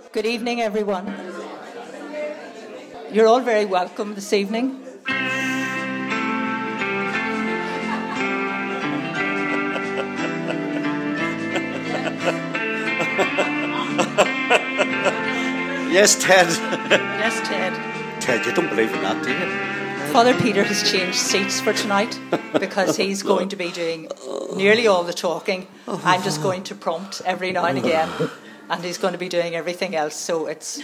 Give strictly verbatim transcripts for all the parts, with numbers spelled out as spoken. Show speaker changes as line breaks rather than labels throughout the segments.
Good evening, everyone. You're all very welcome this evening.
Yes, Ted.
Yes, Ted.
Ted, you don't believe in that, do you?
Father Peter has changed seats for tonight because he's going to be doing nearly all the talking. I'm just going to prompt every now and again, and he's going to be doing everything else. So it's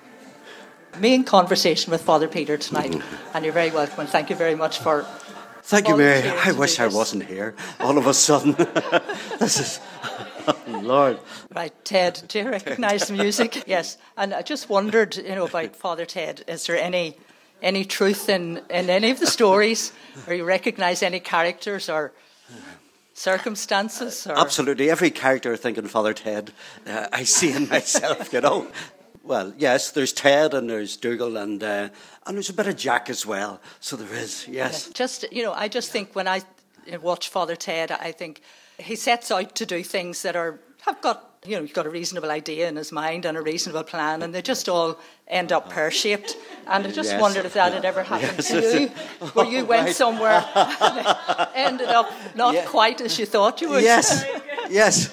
me in conversation with Father Peter tonight, and you're very welcome, and thank you very much for
Thank you, Mary.
volunteering
I
to
wish
do
I
this.
wasn't here all of a sudden. This is... Lord.
Right, Ted, do you recognise the music? Yes, and I just wondered, you know, about Father Ted. Is there any any truth in, in any of the stories, or you recognise any characters or circumstances? Or?
Absolutely. Every character I think in Father Ted, uh, I see in myself, you know. Well, yes, there's Ted and there's Dougal and uh, and there's a bit of Jack as well. So there is, yes.
Just, you know, I just think when I watch Father Ted, I think he sets out to do things that are have got, you know, he's got a reasonable idea in his mind and a reasonable plan, and they just all end up pear-shaped. And I just
Yes.
wondered if that had ever happened
Yes.
to you, where you went
Right.
somewhere and ended up not
Yeah.
quite as you thought you would.
Yes, yes.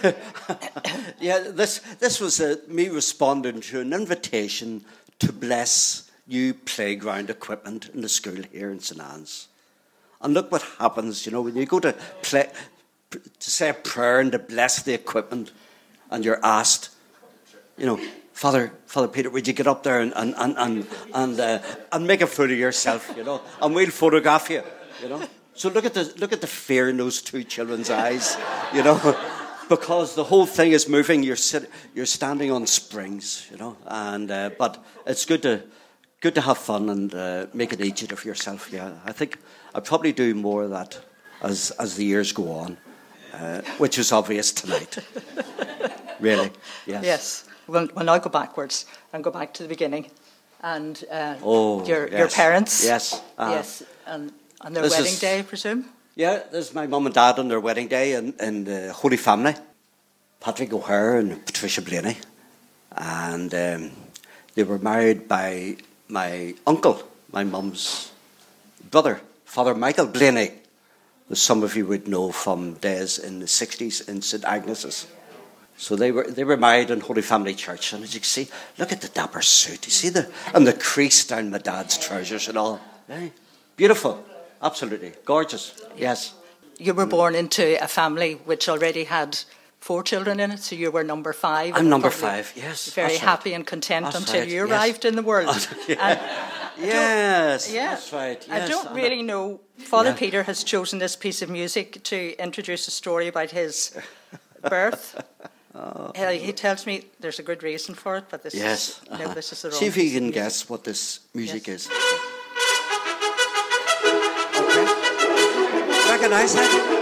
Yeah, this this was uh, me responding to an invitation to bless new playground equipment in the school here in St Anne's. And look what happens, you know, when you go to play, to say a prayer and to bless the equipment, and you're asked, you know, Father, Father Peter, would you get up there and and and and and, uh, and make a fool of yourself, you know, and we'll photograph you, you know. So look at the look at the fear in those two children's eyes, you know, because the whole thing is moving. You're sit, you're standing on springs, you know, and uh, but it's good to good to have fun and uh, make an idiot of yourself. Yeah, I think I'll probably do more of that as as the years go on, uh, which is obvious tonight. Really, yes.
Yes. We'll, we'll now go backwards and go back to the beginning. And uh,
Oh,
your
yes.
your parents.
Yes. Uh,
Yes. And on their
This
wedding
is-
day, I presume?
Yeah, this is my mum and dad on their wedding day in, in the Holy Family. Patrick O'Hare and Patricia Blaney. And um, they were married by my uncle, my mum's brother, Father Michael Blaney, as some of you would know from days in the sixties in St Agnes's. So they were they were married in Holy Family Church, and as you can see, look at the dapper suit. You see the and the crease down my dad's trousers and all. Eh? Beautiful, absolutely gorgeous. Yes,
You were born into a family which already had four children in it, so you were number five.
I'm
and
number
probably
five. Yes,
very
that's right.
happy and content
That's
until
right,
you
yes.
arrived in the world. And
yes,
yeah,
that's right.
I
Yes.
don't really know. Father
Yeah.
Peter has chosen this piece of music to introduce a story about his birth.
Oh.
Uh, he tells me there's a good reason for it, but this
Yes.
is no,
uh-huh.
this is the wrong.
See if you
piece of
can
music.
guess what this music
Yes.
is. Okay. Recognize that?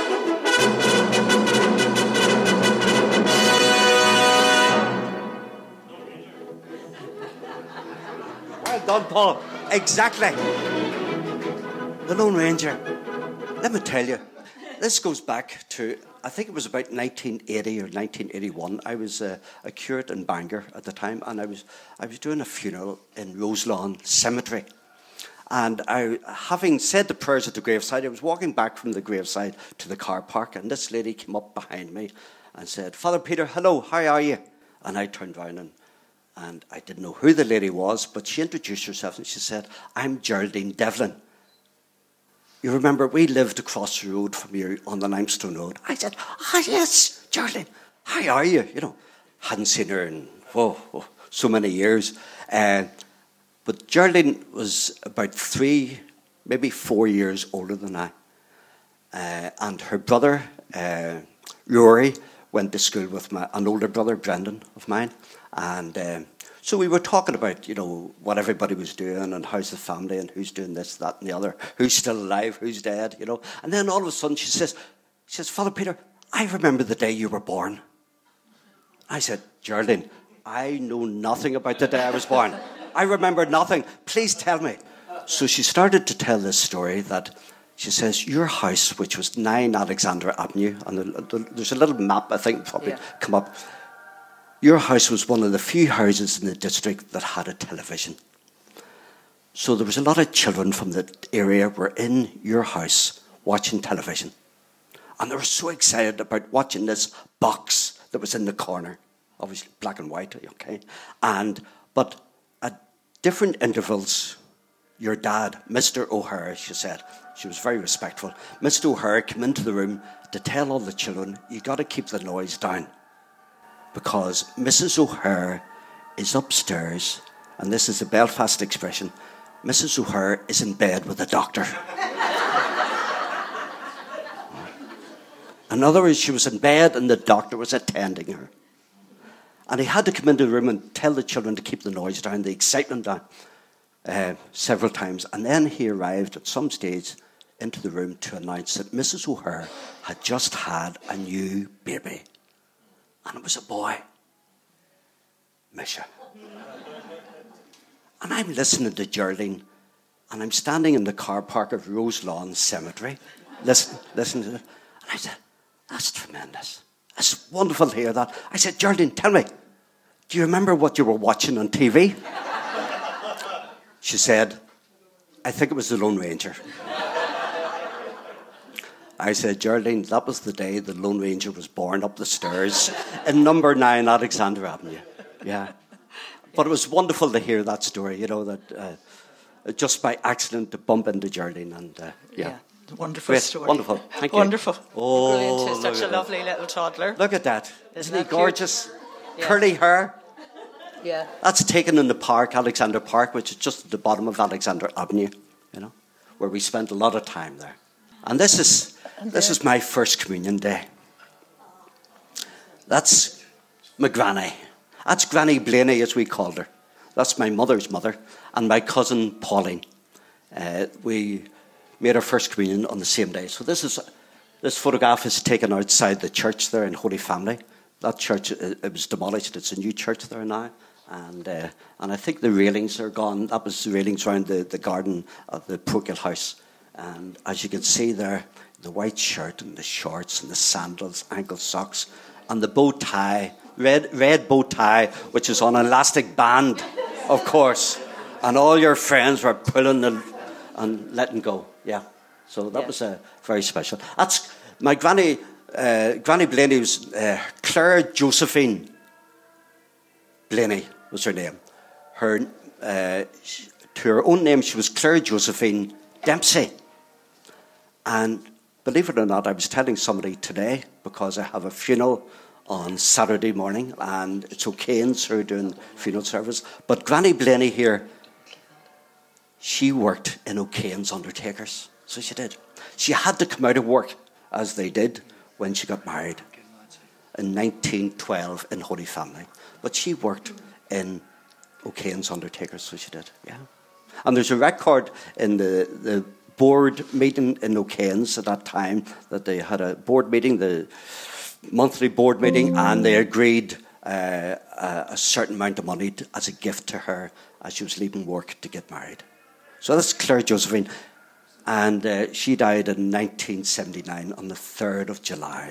Well done, Paul. Exactly. The Lone Ranger. Let me tell you, this goes back to, I think it was about nineteen eighty or nineteen eighty-one. I was a, a curate in Bangor at the time, and I was I was doing a funeral in Roselawn Cemetery. And I, having said the prayers at the graveside, I was walking back from the graveside to the car park, and this lady came up behind me and said, Father Peter, hello, how are you? And I turned round and, and I didn't know who the lady was, but she introduced herself and she said, I'm Geraldine Devlin. You remember, we lived across the road from you on the Limestone Road. I said, ah, yes, Geraldine, how are you? You know, hadn't seen her in, whoa, whoa, so many years. Uh, but Geraldine was about three, maybe four years older than I. Uh, and her brother, uh, Rory, went to school with my, an older brother, Brendan, of mine. And um, so we were talking about, you know, what everybody was doing and how's the family and who's doing this, that and the other, who's still alive, who's dead, you know. And then all of a sudden she says, she says, Father Peter, I remember the day you were born. I said, Geraldine, I know nothing about the day I was born. I remember nothing. Please tell me. So she started to tell this story that she says, your house, which was nine Alexandra Avenue, and the, the, there's a little map, I think, probably
Yeah.
come up. your house was one of the few houses in the district that had a television. So there was a lot of children from the area were in your house watching television. And they were so excited about watching this box that was in the corner. Obviously black and white, okay? And but at different intervals, your dad, Mister O'Hare, she said, she was very respectful, Mister O'Hare came into the room to tell all the children, you got to keep the noise down. Because Missus O'Hare is upstairs, and this is a Belfast expression, Missus O'Hare is in bed with the doctor. In other words, she was in bed and the doctor was attending her. And he had to come into the room and tell the children to keep the noise down, the excitement down, uh, several times. And then he arrived at some stage into the room to announce that Missus O'Hare had just had a new baby. And it was a boy. Misha. And I'm listening to Geraldine, and I'm standing in the car park of Roselawn Cemetery, listen, listen to it, and I said, that's tremendous. It's wonderful to hear that. I said, Geraldine, tell me, do you remember what you were watching on T V? She said, I think it was the Lone Ranger. I said, Geraldine, that was the day the Lone Ranger was born up the stairs in number nine Alexander Avenue. Yeah. But it was wonderful to hear that story, you know, that uh, just by accident to bump into Geraldine. And uh, yeah.
yeah. Wonderful
Great.
story.
Wonderful. Thank you.
Wonderful.
Oh,
Brilliant. He's such a
that.
lovely little toddler.
Look at that. Isn't,
Isn't
he
that
gorgeous?
Yeah.
Curly hair.
Yeah.
That's taken in the park, Alexander Park, which is just at the bottom of Alexander Avenue, you know, where we spent a lot of time there. And this is and this is my first communion day. That's my granny. That's Granny Blaney, as we called her. That's my mother's mother. And my cousin Pauline. Uh, we made our first communion on the same day. So this is this photograph is taken outside the church there in Holy Family. That church, it, it was demolished. It's a new church there now. And uh, and I think the railings are gone. That was the railings around the, the garden of the parochial house. And as you can see there, the white shirt and the shorts and the sandals, ankle socks, and the bow tie, red red bow tie, which is on an elastic band, of course. And all your friends were pulling the, and letting go. Yeah. So that yeah. was uh, very special. That's my granny. Uh, Granny Blaney was uh, Claire Josephine Blaney was her name. Her uh, to her own name, she was Claire Josephine Dempsey. And believe it or not, I was telling somebody today, because I have a funeral on Saturday morning, and it's O'Kane's who are doing funeral service. But Granny Blaney here, she worked in O'Kane's Undertakers. So she did. She had to come out of work, as they did, when she got married in nineteen twelve in Holy Family. But she worked in O'Kane's Undertakers, so she did, yeah. And there's a record in the, the board meeting in O'Kane's at that time, that they had a board meeting, the monthly board meeting, and they agreed uh, a, a certain amount of money to, as a gift to her as she was leaving work to get married. So that's Claire Josephine. And uh, she died in nineteen seventy-nine on the third of July,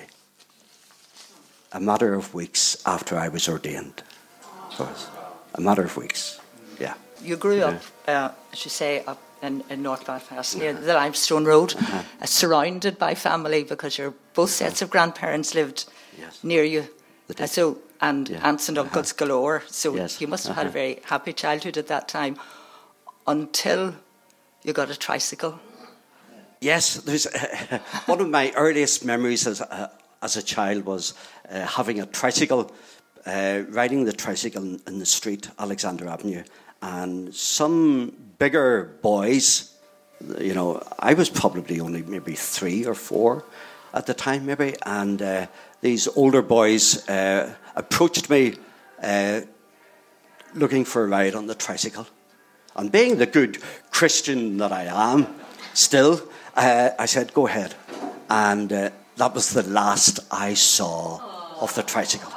a matter of weeks after I was ordained. So a matter of weeks, yeah.
You grew yeah. up, uh, as you say, up in, in North Belfast, near uh-huh. the Limestone Road, uh-huh. uh, surrounded by family, because your both sets of grandparents lived yes. near you. Uh, so and yeah. aunts and uncles uh-huh. galore. So yes. you must have uh-huh. had a very happy childhood at that time, until you got a tricycle.
Yes, there's uh, one of my earliest memories as a, as a child was uh, having a tricycle, uh, riding the tricycle in, in the street, Alexander Avenue, and some bigger boys, you know, I was probably only maybe three or four at the time, maybe, and uh, these older boys uh, approached me uh, looking for a ride on the tricycle. And being the good Christian that I am, still, Uh, I said, go ahead. And uh, that was the last I saw of the tricycle.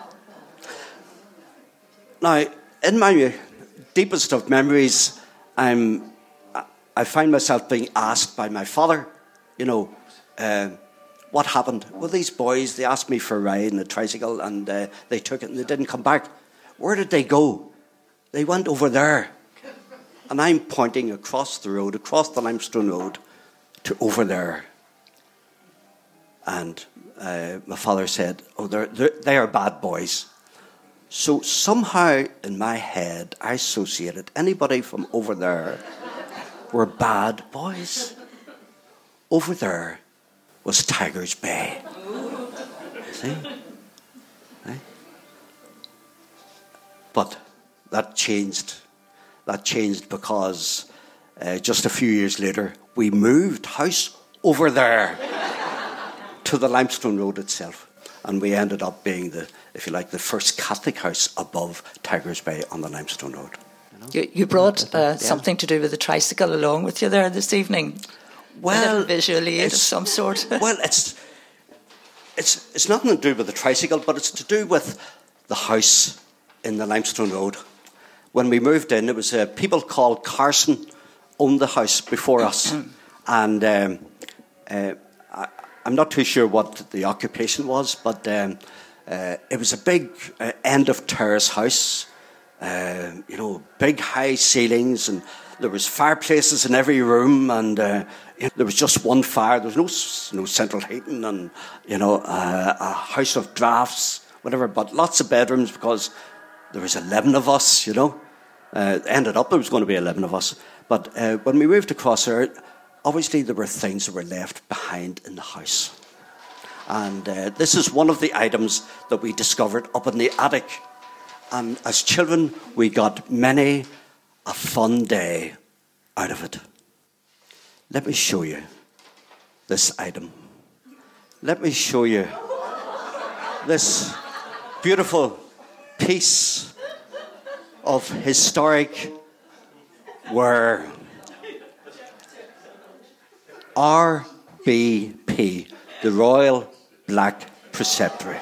Now, in my deepest of memories, I'm, I find myself being asked by my father, you know, uh, what happened? Well, these boys, they asked me for a ride in a tricycle, and uh, they took it and they didn't come back. Where did they go? They went over there. And I'm pointing across the road, across the Limestone Road, to over there. And uh, my father said, oh, they're, they're, they are bad boys. So somehow in my head, I associated anybody from over there were bad boys. Over there was Tigers Bay. See? Right? But that changed. That changed because uh, just a few years later, we moved house over there to the Limestone Road itself. And we ended up being, the, if you like, the first Catholic house above Tigers Bay on the Limestone Road. You know?
You, you brought uh,
yeah.
something to do with the tricycle along with you there this evening.
Well,
a little visual aid of some sort.
Well, it's it's it's nothing to do with the tricycle, but it's to do with the house in the Limestone Road. When we moved in, it was uh, people called Carson owned the house before us, and um, uh, I, I'm not too sure what the occupation was, but um, uh, it was a big uh, end of terrace house. Uh, you know, big high ceilings, and there was fireplaces in every room, and uh, you know, there was just one fire. There was no no central heating, and you know, uh, a house of drafts, whatever. But lots of bedrooms because there was eleven of us. You know, uh, ended up there was going to be eleven of us. But uh, when we moved across there, obviously there were things that were left behind in the house, and uh, this is one of the items that we discovered up in the attic. And as children, we got many a fun day out of it. Let me show you this item. Let me show you this beautiful piece of historic ware. R B P, the Royal Black Preceptory.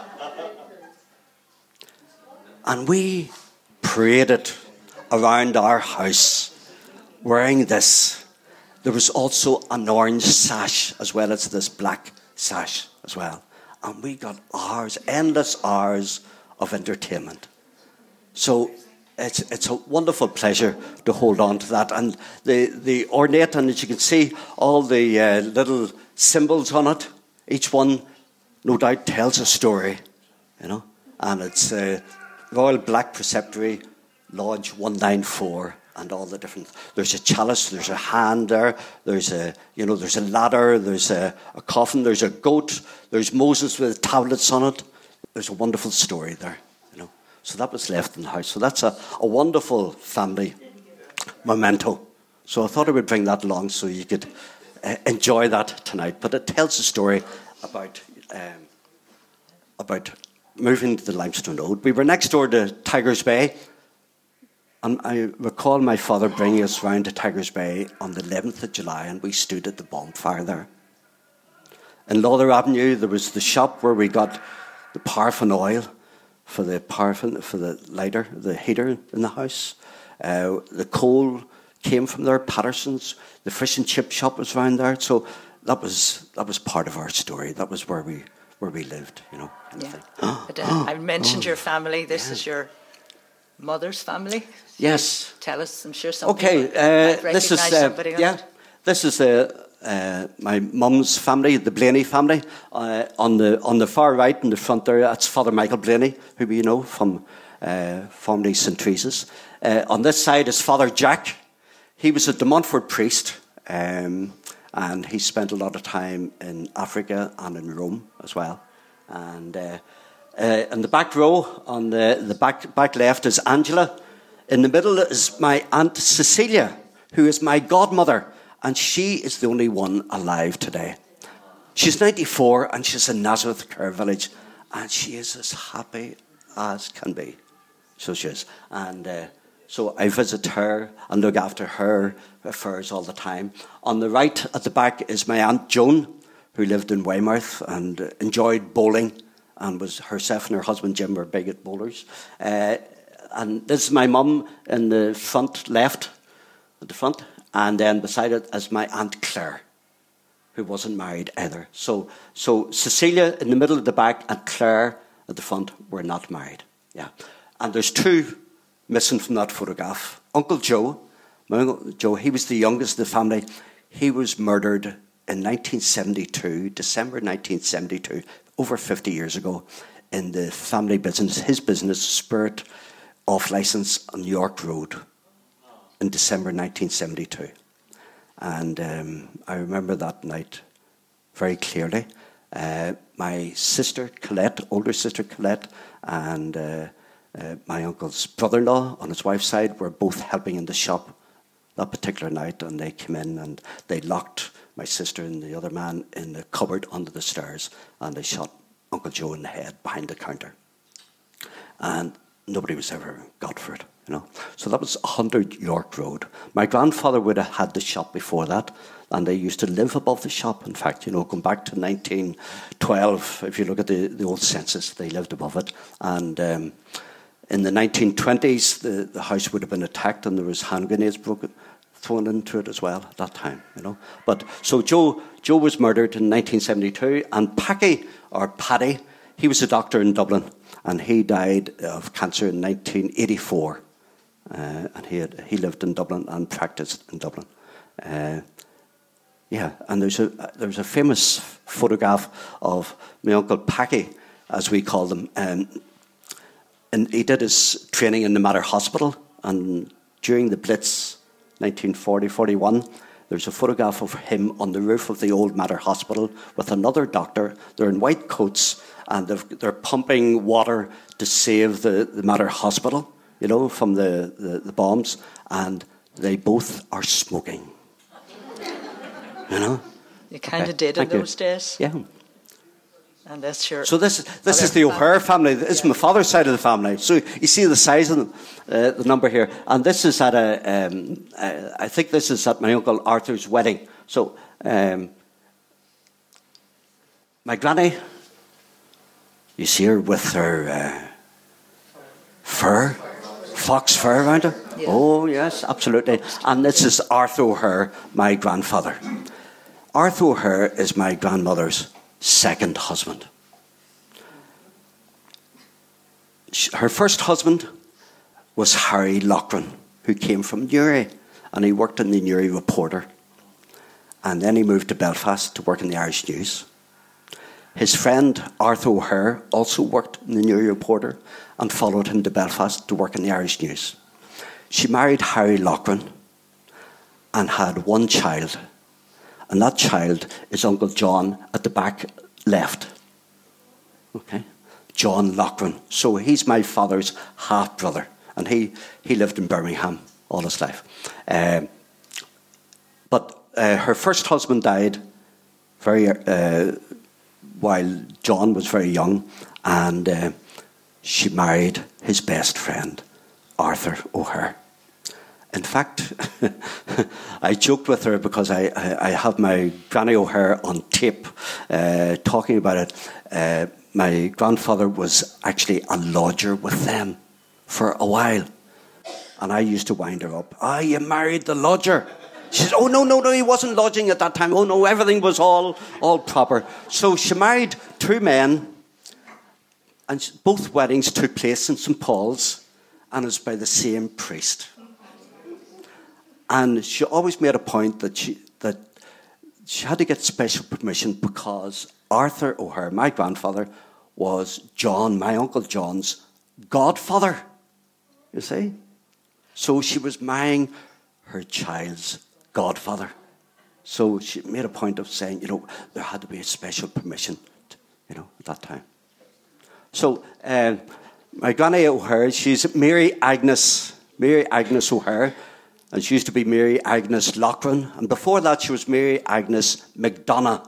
And we paraded around our house wearing this. There was also an orange sash as well as this black sash as well. And we got hours, endless hours of entertainment. So it's it's a wonderful pleasure to hold on to that. And the, the ornate, and as you can see, all the uh, little symbols on it, each one, no doubt, tells a story, you know. And it's... Uh, Royal Black Preceptory, Lodge one ninety-four, and all the different. There's a chalice, there's a hand there, there's a you know, there's a ladder, there's a, a coffin, there's a goat, there's Moses with tablets on it. There's a wonderful story there, you know. So that was left in the house. So that's a, a wonderful family memento. So I thought I would bring that along so you could uh, enjoy that tonight. But it tells a story about um, about. moving to the Limestone Road. We were next door to Tigers Bay, and I recall my father bringing us round to Tigers Bay on the eleventh of July, and we stood at the bonfire there. In Lauder Avenue, there was the shop where we got the paraffin oil for the paraffin, for the lighter, the heater in the house. Uh, the coal came from there, Patterson's. The fish and chip shop was around there. So that was that was part of our story. That was where we where we lived, you know.
Yeah. But, uh, I mentioned oh, your family. This yeah. is your mother's family.
Yes.
Tell us, I'm sure somebody
okay,
uh,
this is uh, yeah.
It.
This is uh, uh, my mum's family, the Blaney family. Uh, on the on the far right in the front there, that's Father Michael Blaney, who we know from uh, formerly Saint Teresa's. Uh, on this side is Father Jack. He was a De Montfort priest. Um, And he spent a lot of time in Africa and in Rome as well. And uh, uh, in the back row, on the, the back, back left, is Angela. In the middle is my Aunt Cecilia, who is my godmother. And she is the only one alive today. She's ninety-four, and she's in Nazareth Care Village. And she is as happy as can be. So she is. And... Uh, So I visit her and look after her affairs all the time. On the right at the back is my Aunt Joan, who lived in Weymouth and enjoyed bowling, and was herself and her husband Jim were big at bowlers. Uh, and this is my mum in the front left, at the front, and then beside it is my Aunt Claire. who wasn't married either. So, so Cecilia in the middle at the back and Claire at the front were not married. Yeah, and there's two missing from that photograph. Uncle Joe, my Uncle Joe, he was the youngest of the family. He was murdered in nineteen seventy-two, December nineteen seventy-two, over fifty years ago, in the family business, his business, Spirit Off License on York Road, in December nineteen seventy-two. And um, I remember that night very clearly. Uh, my sister Colette, older sister Colette, and uh, uh, my uncle's brother-in-law on his wife's side were both helping in the shop that particular night, and they came in and they locked my sister and the other man in the cupboard under the stairs, and they shot Uncle Joe in the head behind the counter. And nobody was ever got for it, you know. So that was one hundred York Road. My grandfather would have had the shop before that, and they used to live above the shop. In fact, you know, going back to nineteen twelve, if you look at the, the old census, they lived above it. And um, in the nineteen twenties, the, the house would have been attacked, and there was hand grenades broken, thrown into it as well at that time, you know. But so Joe Joe was murdered in nineteen seventy-two, and Packy, or Paddy, he was a doctor in Dublin, and he died of cancer in nineteen eighty-four. Uh, and he had, he lived in Dublin and practiced in Dublin. Uh, yeah, and there's a there's a famous photograph of my Uncle Packy, as we call them, um, and he did his training in the Mater Hospital, and during the Blitz, nineteen forty forty-one, there's a photograph of him on the roof of the old Mater Hospital with another doctor. They're in white coats, and they're pumping water to save the, the Mater Hospital, you know, from the, the, the bombs, and they both are smoking. You know?
You kind of
okay.
did in
Thank
those
you.
days.
Yeah.
And that's your...
So this this is the O'Hare family. This is
yeah.
my father's side of the family. So you see the size of them, uh, the number here. And this is at a, um, uh, I think this is at my Uncle Arthur's wedding. So um, my granny, you see her with her uh, fur, fox fur around her. Yeah. Oh yes, absolutely. And this is Arthur O'Hare, my grandfather. Arthur O'Hare is my grandmother's second husband. Her first husband was Harry Loughran, who came from Newry, and he worked in the Newry Reporter. And then he moved to Belfast to work in the Irish News. His friend Arthur O'Hare also worked in the Newry Reporter and followed him to Belfast to work in the Irish News. She married Harry Loughran and had one child. And that child is Uncle John at the back left. Okay? John Loughran. So he's my father's half-brother. And he, he lived in Birmingham all his life. Uh, but uh, her first husband died very uh, while John was very young. And uh, she married his best friend, Arthur O'Hare. In fact, I joked with her because I, I, I have my Granny O'Hare on tape uh, talking about it. Uh, my grandfather was actually a lodger with them for a while. And I used to wind her up. Ah, you married the lodger. She said, oh, no, no, no, he wasn't lodging at that time. Oh, no, everything was all, all proper. So she married two men, and both weddings took place in Saint Paul's, and it was by the same priest. And she always made a point that she that she had to get special permission because Arthur O'Hare, my grandfather, was John, my Uncle John's godfather, you see. So she was marrying her child's godfather. So she made a point of saying, you know, there had to be a special permission, to, you know, at that time. So uh, my Granny O'Hare, she's Mary Agnes, Mary Agnes O'Hare. And she used to be Mary Agnes Loughran. And before that, she was Mary Agnes McDonough.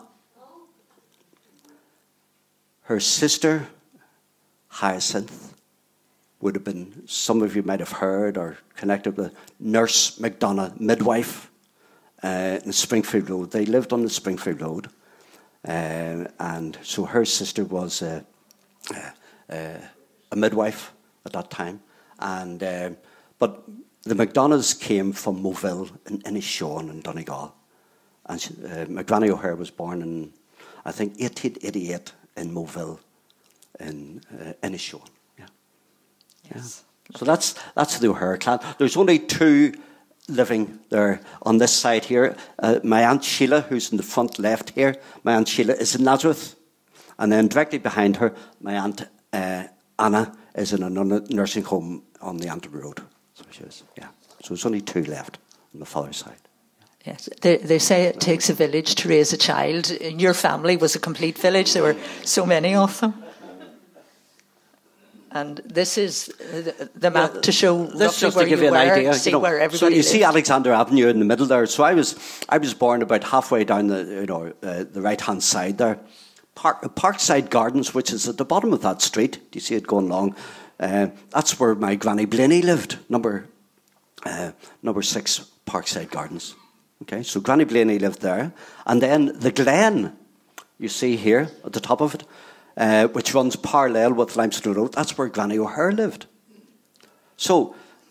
Her sister, Hyacinth, would have been, some of you might have heard or connected with Nurse McDonough, midwife, uh, in Springfield Road. They lived on the Springfield Road. Uh, and so her sister was uh, uh, uh, a midwife at that time. And uh, but... The McDonoughs came from Moville in Inishawen in Donegal. And she, uh, my Granny O'Hare was born in, I think, eighteen eighty-eight in Moville, in uh, Inishowen. Yeah.
Yes.
Yeah. So that's that's the O'Hare clan. There's only two living there on this side here. Uh, my Aunt Sheila, who's in the front left here, my Aunt Sheila is in Nazareth. And then directly behind her, my Aunt uh, Anna is in a nursing home on the Antrim Road. So she is, yeah. So there's only two left on the father's side.
Yes, they, they say it takes a village to raise a child. Your family was a complete village. There were so many of them. And this is the, the map yeah, to show
this
roughly
just
where
to give
you
you an
were,
idea.
see
you know,
where everybody
so you
lived.
see Alexander Avenue in the middle there. So I was I was born about halfway down the you know uh, the right hand side there. Park, Parkside Gardens, which is at the bottom of that street. Do you see it going along? Uh, that's where my Granny Blaney lived. Number uh, number six, Parkside Gardens. Okay, so Granny Blaney lived there, and then the Glen, you see here at the top of it. Uh, which runs parallel with Limestone Road. That's where Granny O'Hare lived. So,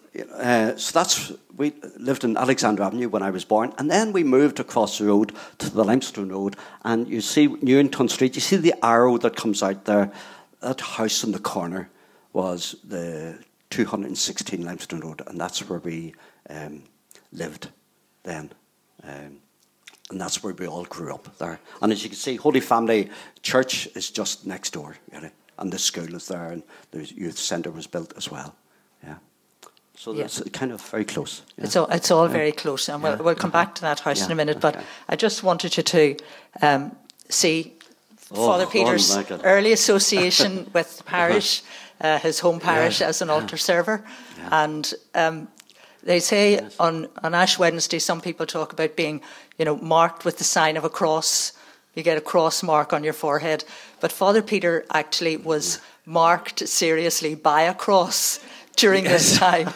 uh, so that's we lived in Alexander Avenue when I was born, and then we moved across the road to the Limestone Road, and you see Newington Street. You see the arrow that comes out there. That house in the corner was the two hundred sixteen Limestone Road, and that's where we um, lived then. Um, And that's where we all grew up there. And as you can see, Holy Family Church is just next door, really. And the school is there, and the youth centre was built as well. Yeah. So
yeah.
it's kind of very close. Yeah.
It's all, it's all
yeah.
very close. And
yeah.
we'll, we'll come back to that house
yeah.
in a minute. But
okay.
I just wanted you to um, see
oh,
Father Peter's
oh
early association with the parish, uh, his home parish
yeah.
as an
yeah.
altar server.
Yeah.
And um, they say yes. on, on Ash Wednesday, some people talk about being, you know, marked with the sign of a cross. You get a cross mark on your forehead. But Father Peter actually was marked seriously by a cross during yes. this time.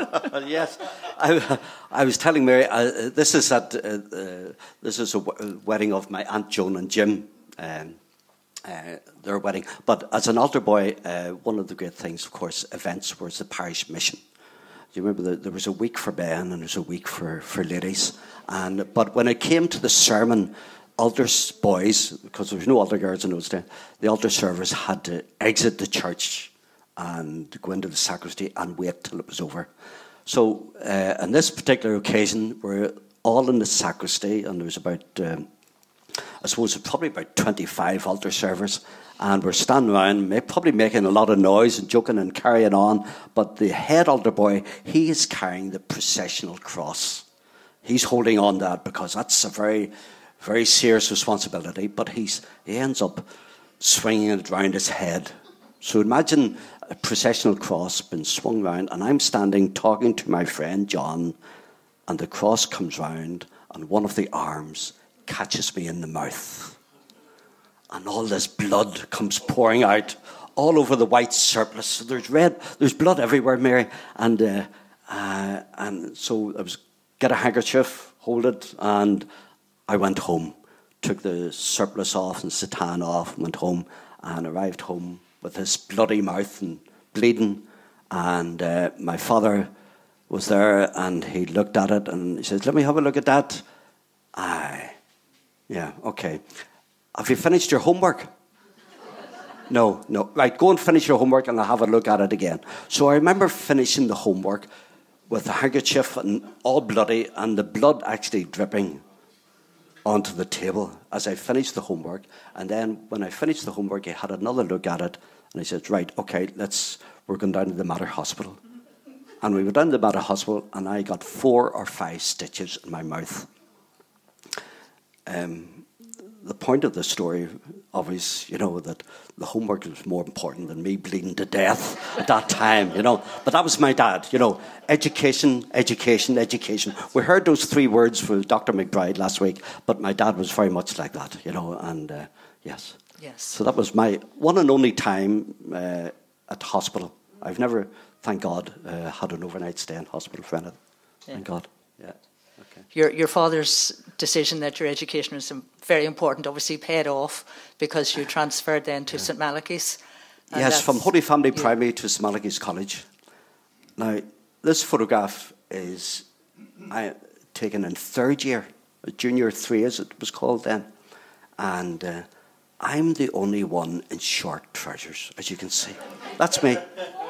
yes. I, I was telling Mary, uh, this is at uh, uh, this is a w- wedding of my Aunt Joan and Jim. Um, uh, their wedding. But as an altar boy, uh, one of the great things, of course, events was the parish mission. Do you remember that there was a week for men and there was a week for, for ladies? And but when it came to the sermon, altar boys, because there was no altar girls in those days, the altar servers had to exit the church and go into the sacristy and wait till it was over. So uh, on this particular occasion, we're all in the sacristy, and there was about, um, I suppose, probably about twenty-five altar servers. And we're standing around, probably making a lot of noise and joking and carrying on. But the head altar boy, he is carrying the processional cross. He's holding on to that because that's a very, very serious responsibility. But he's he ends up swinging it around his head. So imagine a processional cross being swung round, and I'm standing talking to my friend John, and the cross comes round, and one of the arms catches me in the mouth. And all this blood comes pouring out all over the white surplice. So there's red, there's blood everywhere, Mary. And uh, uh, and so I was get a handkerchief, hold it, and I went home. Took the surplice off and satan off, went home, and arrived home with this bloody mouth and bleeding. And uh, my father was there, and he looked at it, and he says, "Let me have a look at that." Aye, yeah, okay. Have you finished your homework? No, no. Right, go and finish your homework and I'll have a look at it again. So I remember finishing the homework with a handkerchief and all bloody, and the blood actually dripping onto the table as I finished the homework. And then when I finished the homework, he had another look at it, and he said, "Right, okay, let's, we're going down to the Mater Hospital." And we went down to the Mater Hospital, and I got four or five stitches in my mouth. Um... The point of the story, obviously, you know, that the homework was more important than me bleeding to death at that time, you know. But that was my dad, you know. Education, education, education. We heard those three words from Doctor McBride last week, but my dad was very much like that, you know, and uh, yes.
Yes. So
that was my one and only time uh, at hospital. I've never, thank God, uh, had an overnight stay in hospital for anything. Yeah. Thank God, yeah. Okay.
Your your father's decision that your education was very important obviously paid off because you transferred then to yeah. Saint Malachy's.
Yes, from Holy Family yeah. Primary to Saint Malachy's College. Now, this photograph is I, taken in third year Junior three as it was called then. And uh, I'm the only one in short trousers, as you can see. That's me.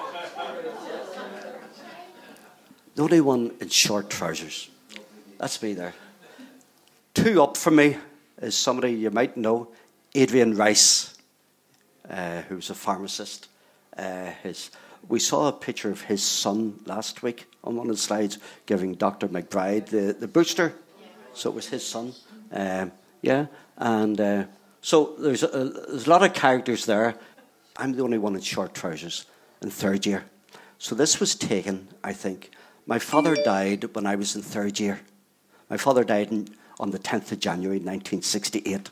The only one in short trousers. That's me there. Two up from me is somebody you might know, Adrian Rice, uh, who's a pharmacist. Uh, his, we saw a picture of his son last week on one of the slides, giving Doctor McBride the, the booster. So it was his son. Um, yeah, and uh, so there's a, there's a lot of characters there. I'm the only one in short trousers in third year. So this was taken, I think. My father died when I was in third year. My father died in, on the tenth of January nineteen sixty-eight.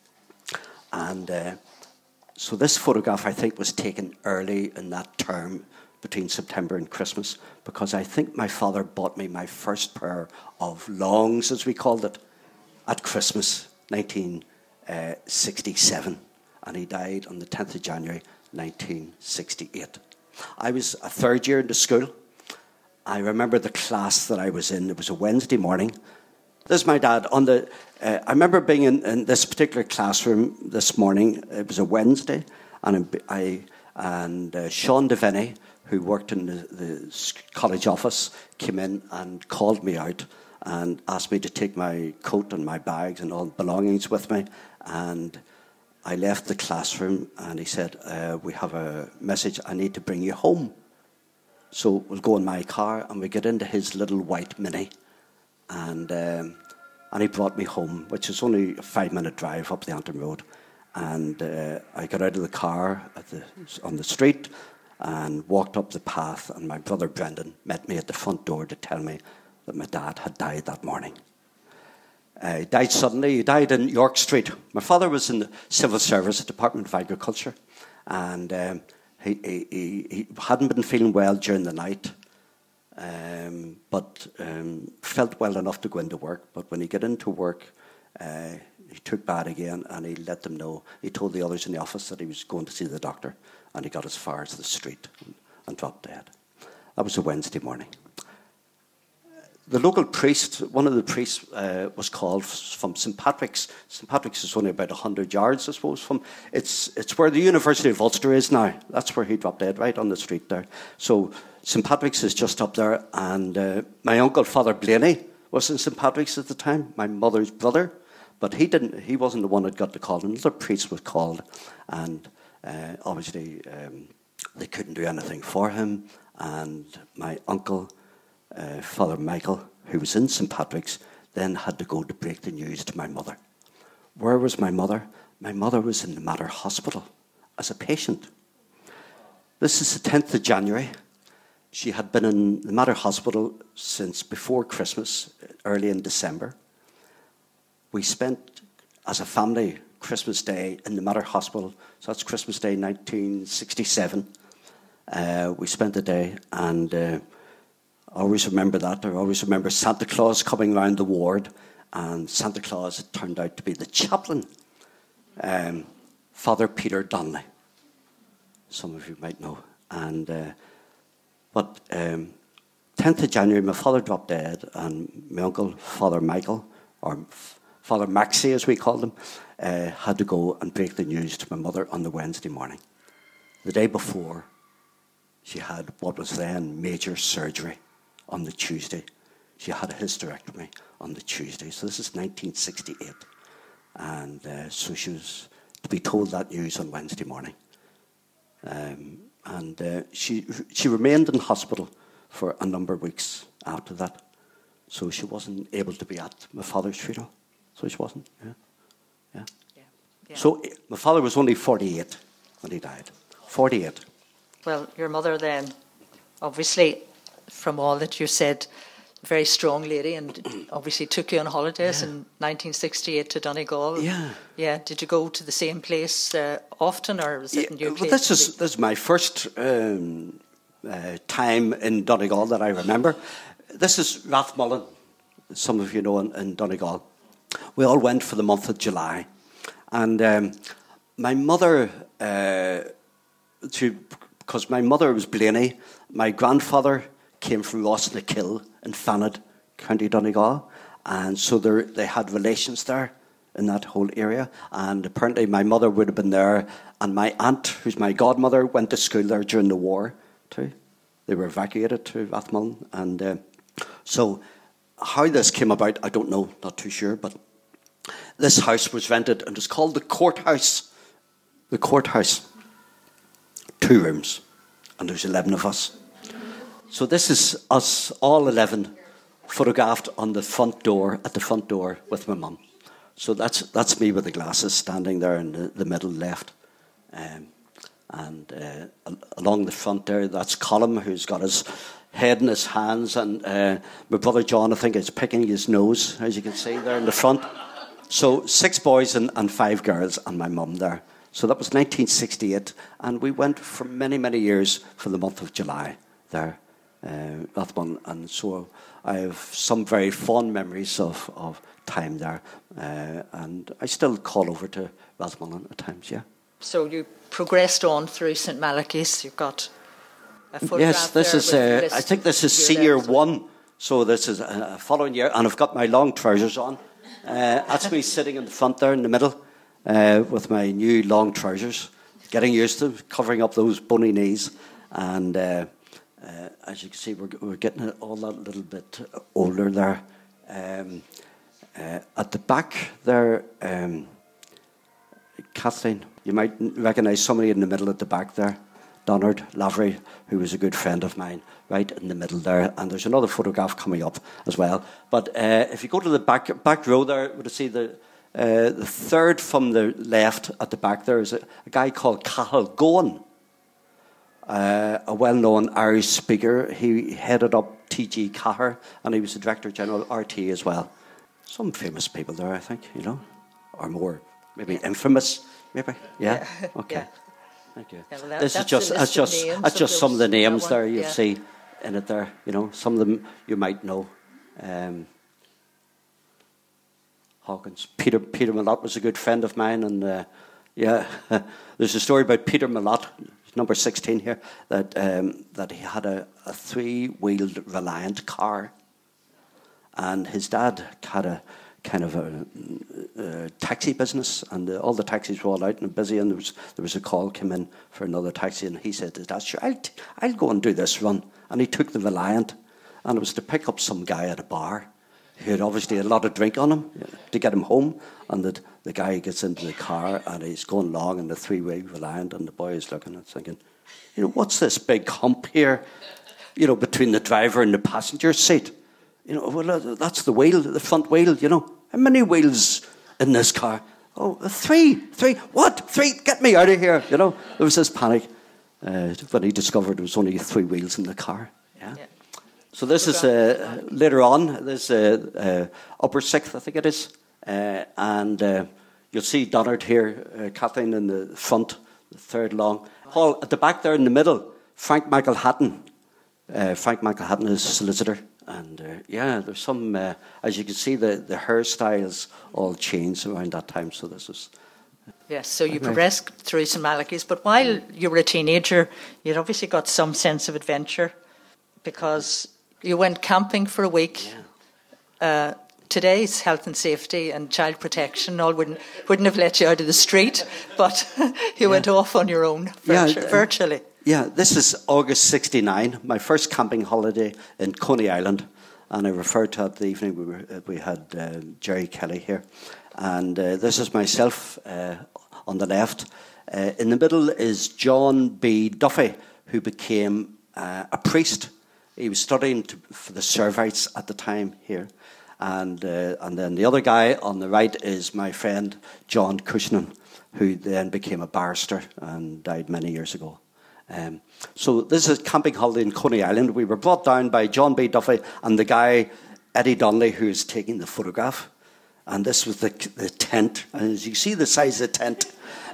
And uh, so this photograph, I think, was taken early in that term between September and Christmas, because I think my father bought me my first pair of longs, as we called it, at Christmas, nineteen sixty-seven. And he died on the tenth of January nineteen sixty-eight. I was a third year in the school. I remember the class that I was in. It was a Wednesday morning. This is my dad. On the. Uh, I remember being in, in this particular classroom this morning. It was a Wednesday, and I and uh, Sean Deviney, who worked in the, the college office, came in and called me out and asked me to take my coat and my bags and all belongings with me. And I left the classroom, and he said, uh, "We have a message. I need to bring you home." So we'll go in my car, and we get into his little white Mini, and um, and he brought me home, which is only a five-minute drive up the Antrim Road. And uh, I got out of the car at the, on the street and walked up the path, and my brother Brendan met me at the front door to tell me that my dad had died that morning. Uh, he died suddenly. He died in York Street. My father was in the civil service at the Department of Agriculture, and um, He, he, he hadn't been feeling well during the night, um, but um, felt well enough to go into work. But when he got into work, uh, he took bad again, and he let them know. He told the others in the office that he was going to see the doctor, and he got as far as the street and, and dropped dead. That was a Wednesday morning. The local priest, one of the priests, uh, was called from Saint Patrick's. Saint Patrick's is only about one hundred yards, I suppose, from... It's it's where the University of Ulster is now. That's where he dropped dead, right on the street there. So Saint Patrick's is just up there, and uh, my uncle, Father Blaney, was in Saint Patrick's at the time, my mother's brother, but he didn't. He wasn't the one that got the call. Another priest was called, and uh, obviously um, they couldn't do anything for him, and my uncle... Uh, Father Michael, who was in Saint Patrick's, then had to go to break the news to my mother. Where was my mother? My mother was in the Mater Hospital as a patient. This is the tenth of January. She had been in the Mater Hospital since before Christmas, early in December. We spent, as a family, Christmas Day in the Mater Hospital. So that's Christmas Day nineteen sixty-seven. Uh, we spent the day, and... Uh, I always remember that. I always remember Santa Claus coming round the ward, and Santa Claus had turned out to be the chaplain, um, Father Peter Donnelly. Some of you might know. And uh, but um, tenth of January, my father dropped dead, and my uncle, Father Michael, or Father Maxie as we called him, uh, had to go and break the news to my mother on the Wednesday morning. The day before, she had what was then major surgery. On the Tuesday. She had a hysterectomy on the Tuesday. So this is nineteen sixty-eight. And uh, so she was to be told that news on Wednesday morning. Um, and uh, she she remained in hospital for a number of weeks after that. So she wasn't able to be at my father's funeral. So she wasn't, yeah. Yeah. yeah. yeah. So my father was only forty-eight when he died. forty-eight.
Well, your mother then, obviously... From all that you said, a very strong lady, and obviously took you on holidays yeah. in nineteen sixty-eight to Donegal.
Yeah,
yeah. Did you go to the same place uh, often, or was it a new
well,
place?
This is this is my first um, uh, time in Donegal that I remember. This is Rathmullen. Some of you know in, in Donegal. We all went for the month of July, and um, my mother, uh, to because my mother was Blaney, my grandfather came from Rossnakill in Fanad, County Donegal, And so there, they had relations there in that whole area. And apparently my mother would have been there. And my aunt, who's my godmother, went to school there during the war too. They were evacuated to Rathmullen. And uh, so how this came about, I don't know, not too sure. But this house was rented, and it's called the Courthouse. The Courthouse. Two rooms. And there's eleven of us. So this is us, all eleven, photographed on the front door, at the front door with my mum. So that's that's me with the glasses standing there in the, the middle left. Um, and uh, along the front there, that's Colm, who's got his head in his hands. And uh, my brother John, I think, is picking his nose, as you can see there in the front. So six boys and, and five girls, and my mum there. So that was nineteen sixty-eight. And we went for many, many years for the month of July there. Uh, Rathmullen, and so I have some very fond memories of, of time there, uh, and I still call over to Rathmullen at times. Yeah.
So you progressed on through Saint Malachy's. You've got a photograph.
Yes, this is. Uh, I think this is senior
well.
one. So this is a following year, and I've got my long trousers on. Uh, that's me sitting in the front there in the middle uh, with my new long trousers, getting used to covering up those bony knees, and. Uh, Uh, as you can see, we're, we're getting all that little bit older there. Um, uh, at the back there, um, Kathleen, you might recognise somebody in the middle at the back there, Donald Lavery, who was a good friend of mine, right in the middle there. And there's another photograph coming up as well. But uh, if you go to the back back row there, we'll see the uh, the third from the left at the back there is a, a guy called Cathal Gowan. Uh, a well-known Irish speaker. He headed up T G Cahir, and he was the Director General R T as well. Some famous people there, I think, you know, or more, maybe infamous, maybe. Yeah.
Yeah.
Okay.
Yeah.
Thank you.
Yeah, well, that,
this
that's
is just that's just that's just some of the names there you
yeah.
see in it there. You know, some of them you might know. Um, Hawkins, Peter Peter Malott was a good friend of mine, and uh, yeah, there's a story about Peter Malott. Number sixteen here, that um, that he had a, a three-wheeled Reliant car, and his dad had a kind of a, a taxi business, and the, all the taxis were all out and busy, and there was there was a call came in for another taxi, and he said to his dad, "Sure, I'll, t- I'll go and do this run," and he took the Reliant, and it was to pick up some guy at a bar who had obviously had a lot of drink on him to get him home, and that the guy gets into the car and he's going along in the three-way Reliant, and the boy is looking and thinking, you know, what's this big hump here, you know, between the driver and the passenger seat? You know, well, that's the wheel, the front wheel, you know. How many wheels in this car? Oh, three, three, what? Three, get me out of here, you know. There was this panic uh, when he discovered there was only three wheels in the car. Yeah. yeah. So this is uh, later on, this uh, uh, upper sixth, I think it is. Uh, and uh, you'll see Donard here, uh, Kathleen in the front, the third long. Paul, at the back there in the middle, Frank Michael Hatton. Uh, Frank Michael Hatton is a solicitor. And uh, yeah, there's some, uh, as you can see, the, the hairstyles all changed around that time. So this is...
Yes, so you progressed through Saint Malachy's. But while you were a teenager, you'd obviously got some sense of adventure because... You went camping for a week.
Yeah.
Uh, today's health and safety and child protection all wouldn't wouldn't have let you out of the street, but you yeah. went off on your own virtu- yeah, virtually.
Yeah, this is August sixty-nine, my first camping holiday in Coney Island, and I referred to it the evening we were we had uh, Jerry Kelly here, and uh, this is myself uh, on the left. Uh, in the middle is John B. Duffy, who became uh, a priest. He was studying to, for the Servites at the time here. And uh, and then the other guy on the right is my friend John Cushnan, who then became a barrister and died many years ago. Um, so this is camping holiday in Coney Island. We were brought down by John B. Duffy and the guy, Eddie Donnelly, who's taking the photograph. And this was the, the tent. And as you see the size of the tent...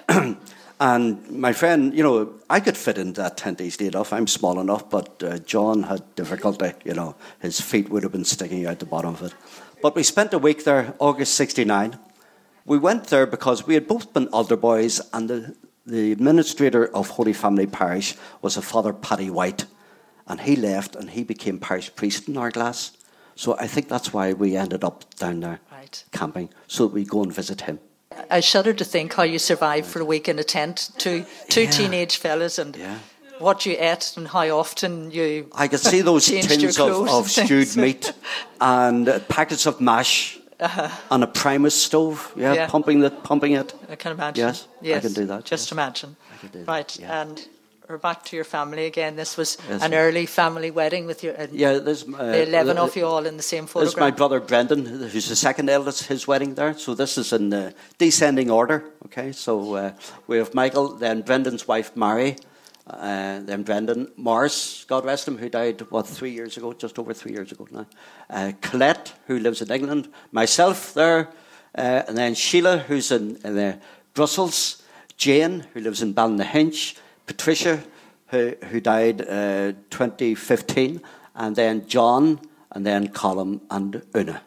And my friend, you know, I could fit into that tent easily enough. I'm small enough, but uh, John had difficulty, you know. His feet would have been sticking out the bottom of it. But we spent a week there, August sixty-nine. We went there because we had both been altar boys, and the, the administrator of Holy Family Parish was a Father Paddy White. And he left, and he became parish priest in Ardglass. So I think that's why we ended up down there
Right.
camping, so that we go and visit him.
I shudder to think how you survived for a week in a tent, two two
Yeah.
teenage fellas, and
Yeah.
what you ate and how often you
I could see those
changed
tins
your
of,
clothes
of
and
stewed
things.
meat and uh, packets of mash on a Primus stove. Yeah,
Yeah.
pumping it, pumping it.
I can imagine.
Yes, I can do that,
Just
yes.
imagine.
I can do that,
Right,
yeah.
and we're back to your family again. This was
Yes,
an
ma'am.
early family wedding with your uh,
Yeah, there's uh,
the eleven
uh,
of you all in the same
This is my
photograph.
brother Brendan, who's the second eldest, his wedding there. So this is in uh, descending order. Okay, so uh, we have Michael, then Brendan's wife Mary, uh, then Brendan Morris, God rest him, who died, what, three years ago, just over three years ago now. Uh, Colette, who lives in England, myself there, uh, and then Sheila, who's in, in uh, Brussels, Jane, who lives in Ballynahinch, Patricia, who, who died uh, twenty fifteen, and then John, and then Colin and Una.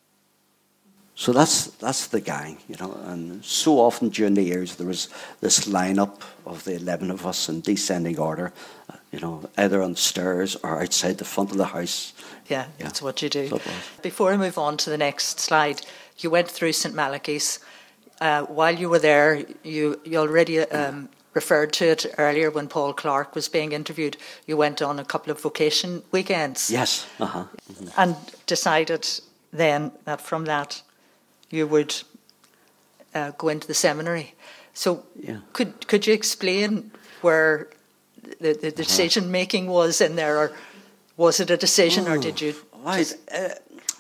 So that's that's the gang, you know. And so often during the years there was this lineup of the eleven of us in descending order, uh, you know, either on the stairs or outside the front of the house.
Yeah,
Yeah.
that's what you do.
So it was.
Before I move on to the next slide, you went through Saint Malachy's. Uh, while you were there, you, you already um, referred to it earlier when Paul Clark was being interviewed. You went on a couple of vocation weekends.
Yes, uh-huh.
And decided then that from that you would uh, go into the seminary. So
Yeah.
could could you explain where the, the decision making was in there, or was it a decision, or did you?
Right. Uh,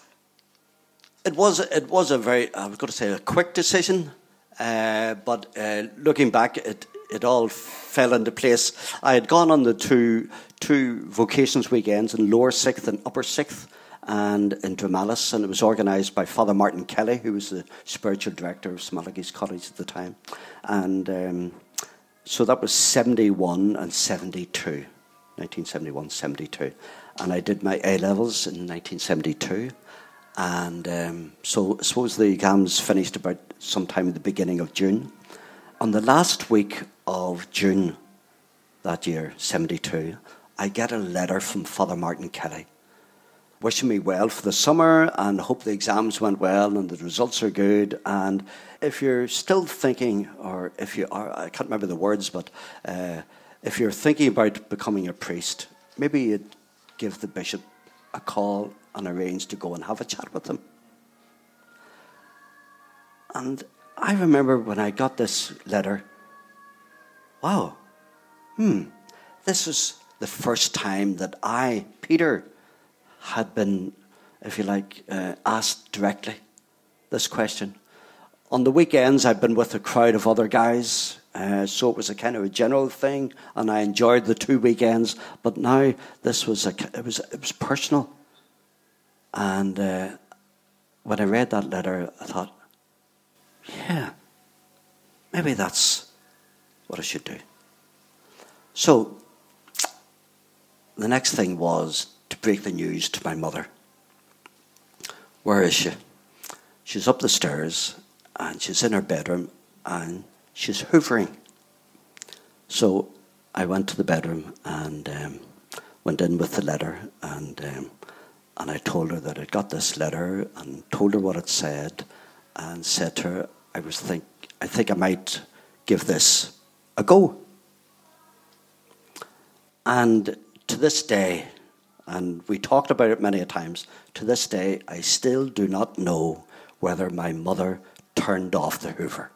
it was it was a very, I was going to say, a quick decision, uh, but uh, looking back, it it all fell into place. I had gone on the two two vocations weekends in Lower Sixth and Upper Sixth, and in Dramalis, and it was organised by Father Martin Kelly, who was the spiritual director of Saint Malachy's College at the time, and um, so that was seventy-one and seventy-two, nineteen seventy-one, seventy-two, and I did my A levels in nineteen seventy-two. And um, so I suppose the exams finished about sometime at the beginning of June. On the last week of June that year, seventy-two, I get a letter from Father Martin Kelly wishing me well for the summer and hope the exams went well and the results are good. And if you're still thinking, or if you are, I can't remember the words, but uh, if you're thinking about becoming a priest, maybe you'd give the bishop a call and arrange to go and have a chat with them. And I remember when I got this letter, wow, hmm, this was the first time that I, Peter, had been, if you like, uh, asked directly this question. On the weekends, I'd been with a crowd of other guys, uh, so it was a kind of a general thing, and I enjoyed the two weekends. But now this was a, it was it was personal. And uh, when I read that letter, I thought, yeah, maybe that's what I should do. So the next thing was to break the news to my mother. Where is she? She's up the stairs and she's in her bedroom and she's hoovering. So I went to the bedroom and um, went in with the letter, and um, and I told her that I'd got this letter and told her what it said, and said to her, I was think I think I might give this a go. And to this day, and we talked about it many a times, to this day, I still do not know whether my mother turned off the Hoover.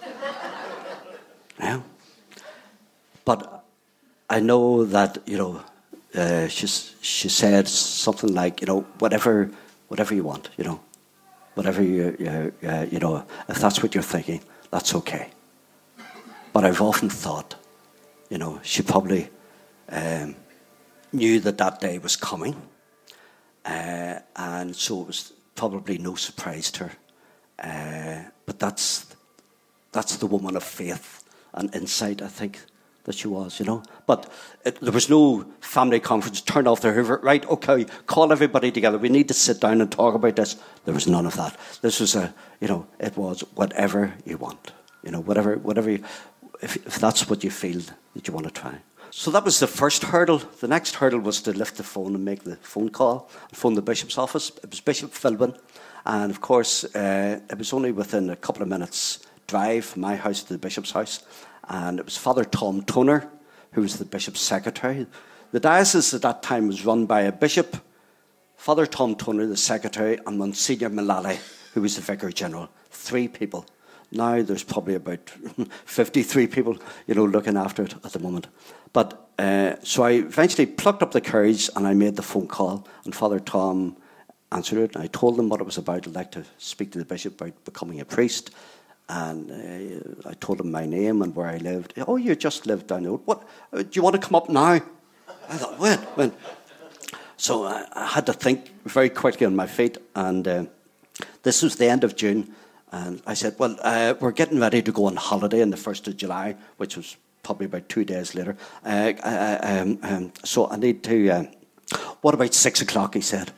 Yeah. But I know that, you know, uh, she's, she said something like, you know, whatever whatever you want, you know, whatever you, you, uh, you know, if that's what you're thinking, that's okay. But I've often thought, you know, she probably um, knew that that day was coming, uh, and so it was probably no surprise to her. Uh, but that's that's the woman of faith and insight, I think, that she was, you know. But it, there was no family conference, turn off the Hoover, right, okay, call everybody together, we need to sit down and talk about this. There was none of that. This was a, you know, it was whatever you want, you know, whatever, whatever you, if, if that's what you feel that you want to try. So that was the first hurdle. The next hurdle was to lift the phone and make the phone call, phone the bishop's office. It was Bishop Philbin. And of course, uh, it was only within a couple of minutes' drive from my house to the bishop's house. And it was Father Tom Toner, who was the bishop's secretary. The diocese at that time was run by a bishop, Father Tom Toner, the secretary, and Monsignor Mullally, who was the vicar general. Three people. Now there's probably about fifty-three people, you know, looking after it at the moment. But uh, so I eventually plucked up the courage and I made the phone call, and Father Tom answered it. And I told him what it was about. I'd like to speak to the bishop about becoming a priest. And uh, I told him my name and where I lived. Oh, you just live down the road. What? Uh, do you want to come up now? I thought, when? When? So I, I had to think very quickly on my feet. And uh, this was the end of June. And I said, well, uh, we're getting ready to go on holiday on the first of July, which was probably about two days later. Uh, uh, um, um, so I need to... Uh, what about six o'clock, he said.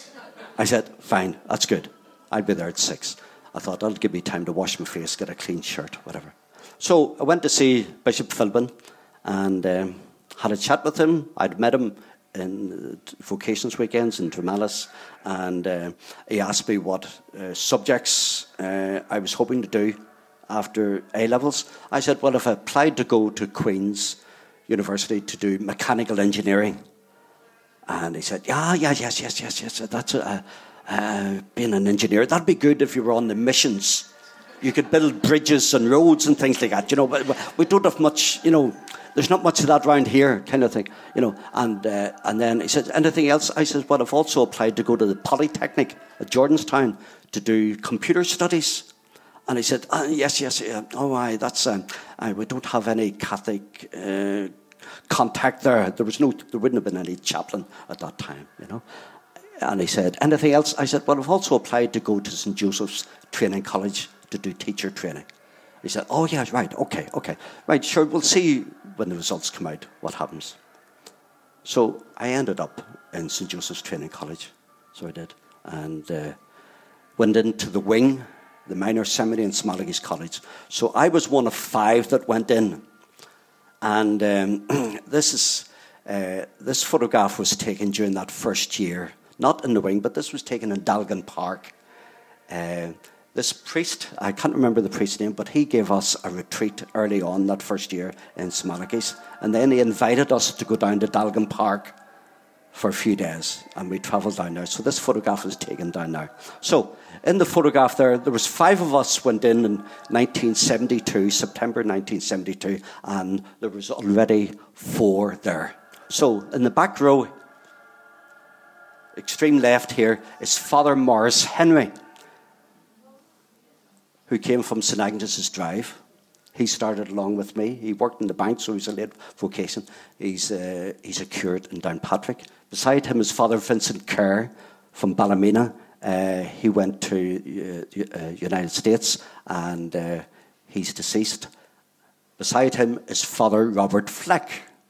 I said, fine, that's good. I'll be there at six. I thought, that'll give me time to wash my face, get a clean shirt, whatever. So I went to see Bishop Philbin and um, had a chat with him. I'd met him in vocations weekends in Dramalis, and uh, he asked me what uh, subjects uh, I was hoping to do after A-levels. I said, well, if I applied to go to Queen's University to do mechanical engineering. And he said, yeah, yeah, yes, yes, yes, yes, that's a, uh, being an engineer. That'd be good if you were on the missions. You could build bridges and roads and things like that, you know, but we don't have much, you know, there's not much of that around here, kind of thing, you know. And uh, and then he said, anything else? I said, well, I've also applied to go to the Polytechnic at Jordanstown to do computer studies. And he said, oh, yes, yes, yeah. oh, aye, that's, um, aye, we don't have any Catholic uh, contact there. There was no, there wouldn't have been any chaplain at that time, you know. And he said, anything else? I said, well, I've also applied to go to Saint Joseph's Training College to do teacher training. He said, oh, yeah, right, okay, okay. Right, sure, we'll see when the results come out what happens. So I ended up in Saint Joseph's Training College. So I did. And uh, went into the wing, the minor seminary in Smallaghy's College. So I was one of five that went in. And um, this is uh, this photograph was taken during that first year. Not in the wing, but this was taken in Dalgan Park. Uh, This priest, I can't remember the priest's name, but he gave us a retreat early on that first year in Smallaghy's. And then he invited us to go down to Dalgan Park for a few days. And we travelled down there. So this photograph is taken down now. So in the photograph there, there was five of us went in in nineteen seventy-two, September nineteen seventy-two. And there was already four there. So in the back row, extreme left here, is Father Morris Henry, who came from Saint Agnes's Drive. He started along with me. He worked in the bank, so he's a late vocation. He's, uh, he's a curate in Downpatrick. Beside him is Father Vincent Kerr from Ballymena. Uh, he went to uh, uh, United States, and uh, he's deceased. Beside him is Father Robert Fleck,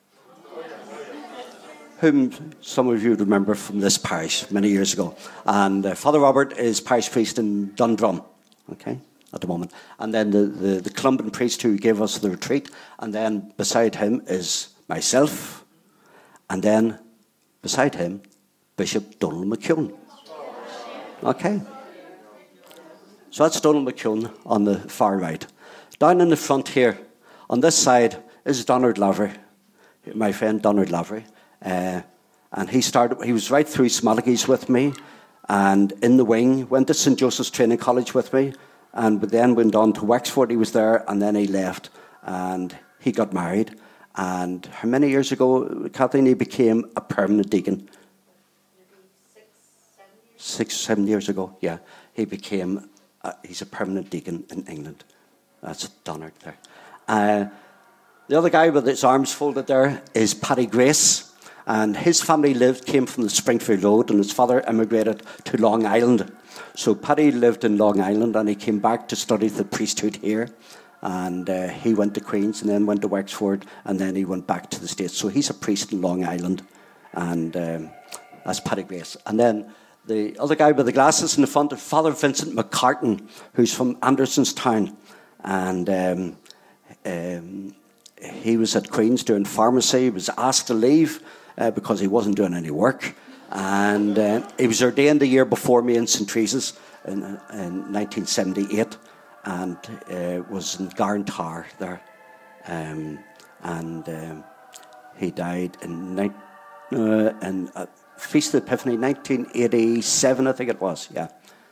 whom some of you remember from this parish many years ago. And uh, Father Robert is parish priest in Dundrum, okay, at the moment. And then the, the, the Columban priest who gave us the retreat. And then beside him is myself. And then beside him, Bishop Donald McKeown. Okay. So that's Donald McKeown on the far right. Down in the front here, on this side, is Donald Lavery, my friend Donald Lavery. Uh, and he started, he was right through Smallaghy's with me, and in the wing, went to Saint Joseph's Training College with me, and then went on to Wexford. He was there, and then he left, and he got married. And how many years ago, Kathleen, he became a permanent deacon? Six, seven years, Six, seven years ago, yeah. He became, uh, he's a permanent deacon in England. That's Donald there. Uh, the other guy with his arms folded there is Paddy Grace. And his family lived, came from the Springfield Road, and his father emigrated to Long Island. So Paddy lived in Long Island, and he came back to study the priesthood here. And uh, he went to Queen's, and then went to Wexford, and then he went back to the States. So he's a priest in Long Island, and um, that's Paddy Grace. And then the other guy with the glasses in the front is Father Vincent McCartan, who's from Andersonstown. And um, um, he was at Queen's doing pharmacy. He was asked to leave uh, because he wasn't doing any work. And uh, he was ordained a year before me in Saint Teresa's in, in nineteen seventy-eight, and uh, was in Garntar there. Um, and um, he died in, ni- uh, in uh, Feast of Epiphany, nineteen eighty-seven, I think it was, yeah,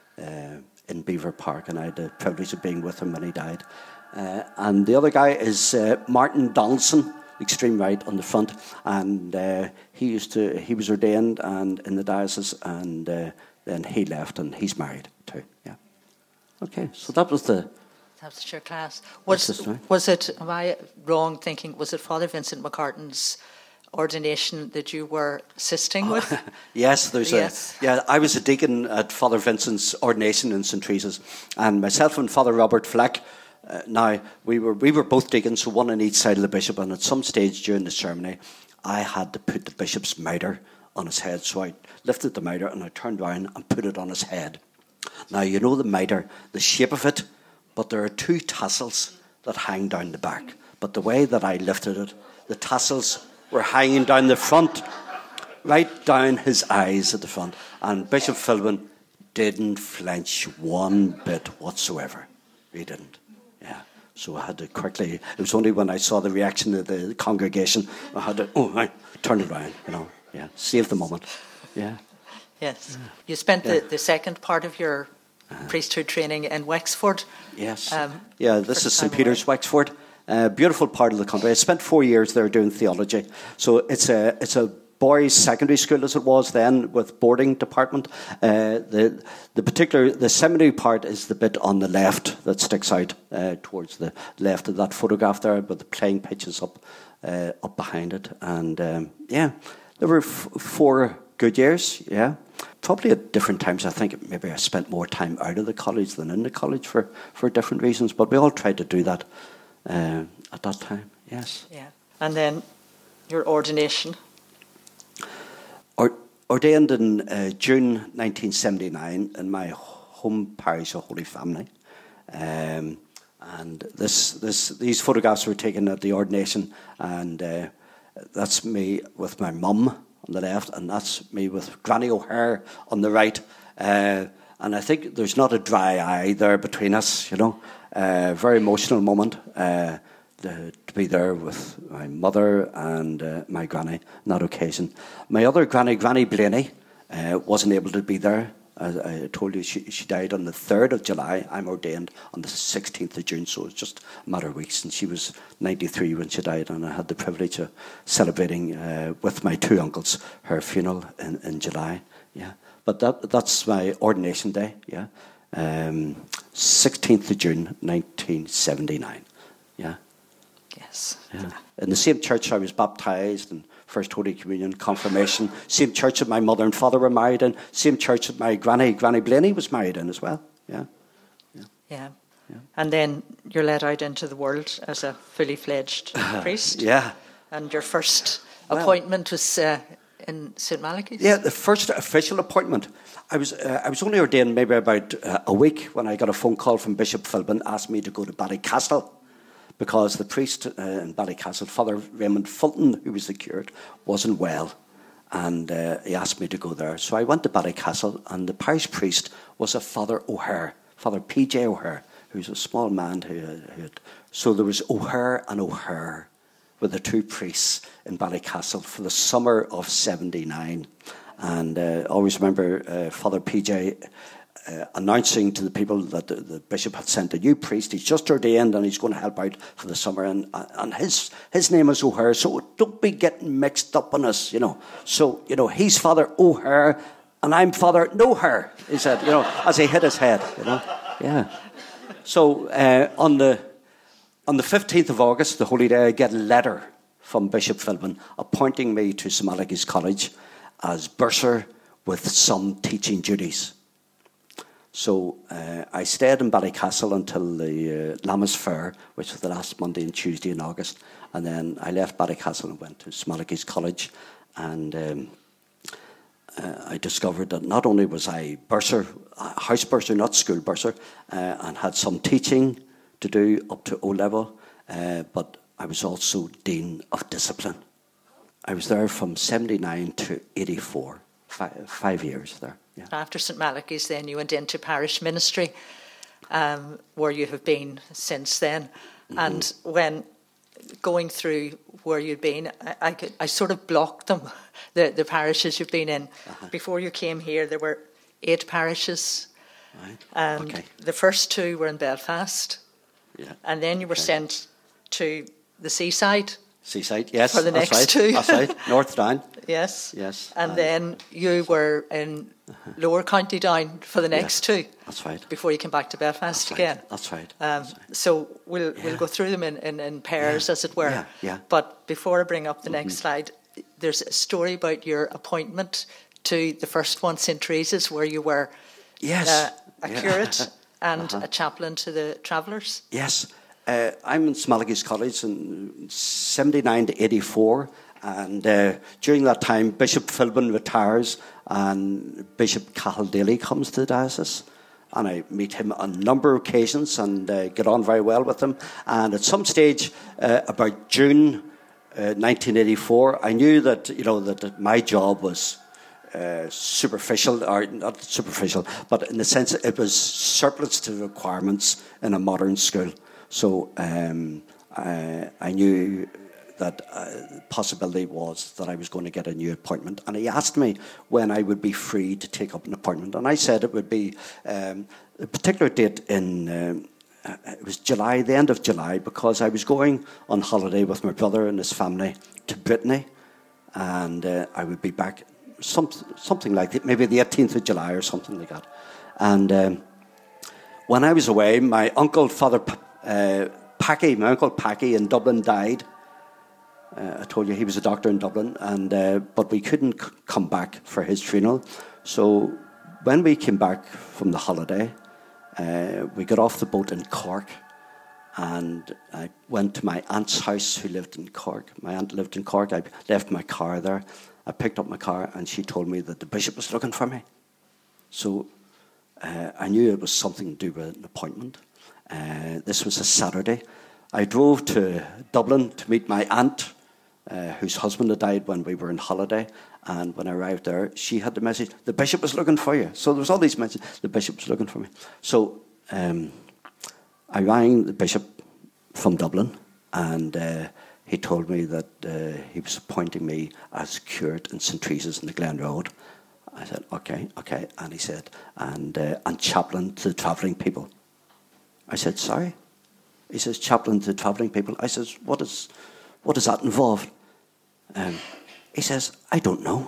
uh, in Beaver Park. And I had the privilege of being with him when he died. Uh, and the other guy is uh, Martin Donaldson, extreme right on the front, and uh, he used to he was ordained and in the diocese, and uh, then he left, and he's married too. Yeah. Okay, so that was the.
That's your class. Was was it? Am I wrong thinking? Was it Father Vincent McCartan's ordination that you were assisting with?
Yes, there's
yes.
a. Yeah, I was a deacon at Father Vincent's ordination in Saint Teresa's, and myself and Father Robert Fleck. Uh, now, we were we were both deacons, so one on each side of the bishop, and at some stage during the ceremony, I had to put the bishop's mitre on his head. So I lifted the mitre and I turned around and put it on his head. Now, you know the mitre, the shape of it, but there are two tassels that hang down the back. But the way that I lifted it, the tassels were hanging down the front, right down his eyes at the front. And Bishop Philbin didn't flinch one bit whatsoever. He didn't. Yeah, so I had to quickly, it was only when I saw the reaction of the congregation, I had to, oh, I turned it around, you know, yeah, save the moment, yeah.
Yes, yeah. You spent
yeah.
the, the second part of your uh-huh. priesthood training in Wexford.
Yes, um, yeah, this is Saint Peter's, away. Wexford, a uh, beautiful part of the country. I spent four years there doing theology, so it's a it's a boys' secondary school as it was then, with boarding department. Uh, the the particular the seminary part is the bit on the left that sticks out uh, towards the left of that photograph there, but the playing pitch is up uh, up behind it. And um, yeah, there were f- four good years. Yeah, probably at different times. I think maybe I spent more time out of the college than in the college for, for different reasons. But we all tried to do that uh, at that time. Yes.
Yeah, and then your ordination.
Ordained in uh, June nineteen seventy-nine in my home parish of Holy Family, um, and this, this, these photographs were taken at the ordination, and uh, that's me with my mum on the left, and that's me with Granny O'Hare on the right, uh, and I think there's not a dry eye there between us, you know, uh, very emotional moment. Uh, The, to be there with my mother and uh, my granny on that occasion. My other granny, Granny Blaney, uh, wasn't able to be there. As I told you, she, she died on the third of July. I'm ordained on the sixteenth of June, so it's just a matter of weeks. And she was ninety-three when she died, and I had the privilege of celebrating uh, with my two uncles her funeral in, in July. Yeah, but that that's my ordination day. Yeah, um, sixteenth of June, nineteen seventy-nine. Yeah.
Yes.
Yeah. In the same church I was baptised, and First Holy Communion, confirmation. Same church that my mother and father were married in. Same church that my granny, Granny Blaney, was married in as well. Yeah.
Yeah. Yeah. yeah. And then you're let out into the world as a fully fledged uh, priest.
Yeah.
And your first well, appointment was uh, in Saint Malachy's.
Yeah, the first official appointment. I was uh, I was only ordained maybe about uh, a week when I got a phone call from Bishop Philbin, asked me to go to Ballycastle, because the priest uh, in Ballycastle, Father Raymond Fulton, who was the curate, wasn't well, and uh, he asked me to go there. So I went to Ballycastle, and the parish priest was a Father O'Hare, Father P J O'Hare, who's a small man who, who had... So there was O'Hare and O'Hare were the two priests in Ballycastle for the summer of seventy-nine. And uh, I always remember uh, Father P J Uh, announcing to the people that the, the bishop had sent a new priest. He's just ordained and he's going to help out for the summer, and and his his name is O'Hare, so don't be getting mixed up on us, you know. So, you know, he's Father O'Hare and I'm Father No-Hare, he said, you know, as he hit his head, you know. Yeah. So uh, on the on the fifteenth of August, the Holy Day, I get a letter from Bishop Philbin appointing me to Saint Malachy's College as bursar with some teaching duties. So uh, I stayed in Ballycastle until the uh, Lammas Fair, which was the last Monday and Tuesday in August. And then I left Ballycastle and went to Saint Malachy's College. And um, uh, I discovered that not only was I bursar, house bursar, not school bursar, uh, and had some teaching to do up to O-level, uh, but I was also Dean of Discipline. I was there from seventy-nine to eighty-four, five, five years there. Yeah.
After St Malachy's, then you went into parish ministry, um, where you have been since then. Mm-hmm. And when going through where you'd been, I, I, could, I sort of blocked them, the, the parishes you've been in. Uh-huh. Before you came here, there were eight parishes.
Right.
And
okay.
the first two were in Belfast.
Yeah.
And then you were okay. sent to the seaside.
Seaside, yes.
For the
that's
next
right.
two.
That's right. North Down.
Yes.
Yes.
And uh, then you were in uh-huh. Lower County Down for the next yes. two.
That's right.
Before you came back to Belfast
that's
again.
Right. That's right.
Um,
That's right.
So we'll
yeah.
we'll go through them in, in, in pairs, yeah. as it were.
Yeah. yeah.
But before I bring up the
mm-hmm.
next slide, there's a story about your appointment to the first one, Saint Teresa's, where you were
yes.
uh, a
yeah.
curate and
uh-huh.
a chaplain to the travellers.
Yes. Uh, I'm in St Malachy's College in seventy-nine to eighty-four, and uh, during that time Bishop Philbin retires and Bishop Cathal Daly comes to the diocese, and I meet him on a number of occasions and uh, get on very well with him. And at some stage, uh, about June uh, nineteen eighty-four, I knew that you know that my job was Uh, superficial, or not superficial, but in the sense it was surplus to requirements in a modern school. So um, I, I knew that uh, possibility was that I was going to get a new appointment. And he asked me when I would be free to take up an appointment. And I said it would be um, a particular date in, um, it was July, the end of July, because I was going on holiday with my brother and his family to Brittany. And uh, I would be back Some, something like that, maybe the eighteenth of July or something like that. And um, when I was away, my uncle, Father uh, Packy, my uncle Packy in Dublin died. Uh, I told you he was a doctor in Dublin, and uh, but we couldn't c- come back for his funeral. So when we came back from the holiday, uh, we got off the boat in Cork, and I went to my aunt's house, who lived in Cork. My aunt lived in Cork. I left my car there. I picked up my car and she told me that the bishop was looking for me. So uh, I knew it was something to do with an appointment. Uh, this was a Saturday. I drove to Dublin to meet my aunt, uh, whose husband had died when we were on holiday. And when I arrived there, she had the message, the bishop was looking for you. So there was all these messages, the bishop was looking for me. So um, I rang the bishop from Dublin, and uh, he told me that uh, he was appointing me as curate in Saint Teresa's in the Glen Road. I said, okay, okay. And he said, and uh, and chaplain to the travelling people. I said, sorry? He says, chaplain to the travelling people. I says, what is, what does that involve? Um, he says, I don't know.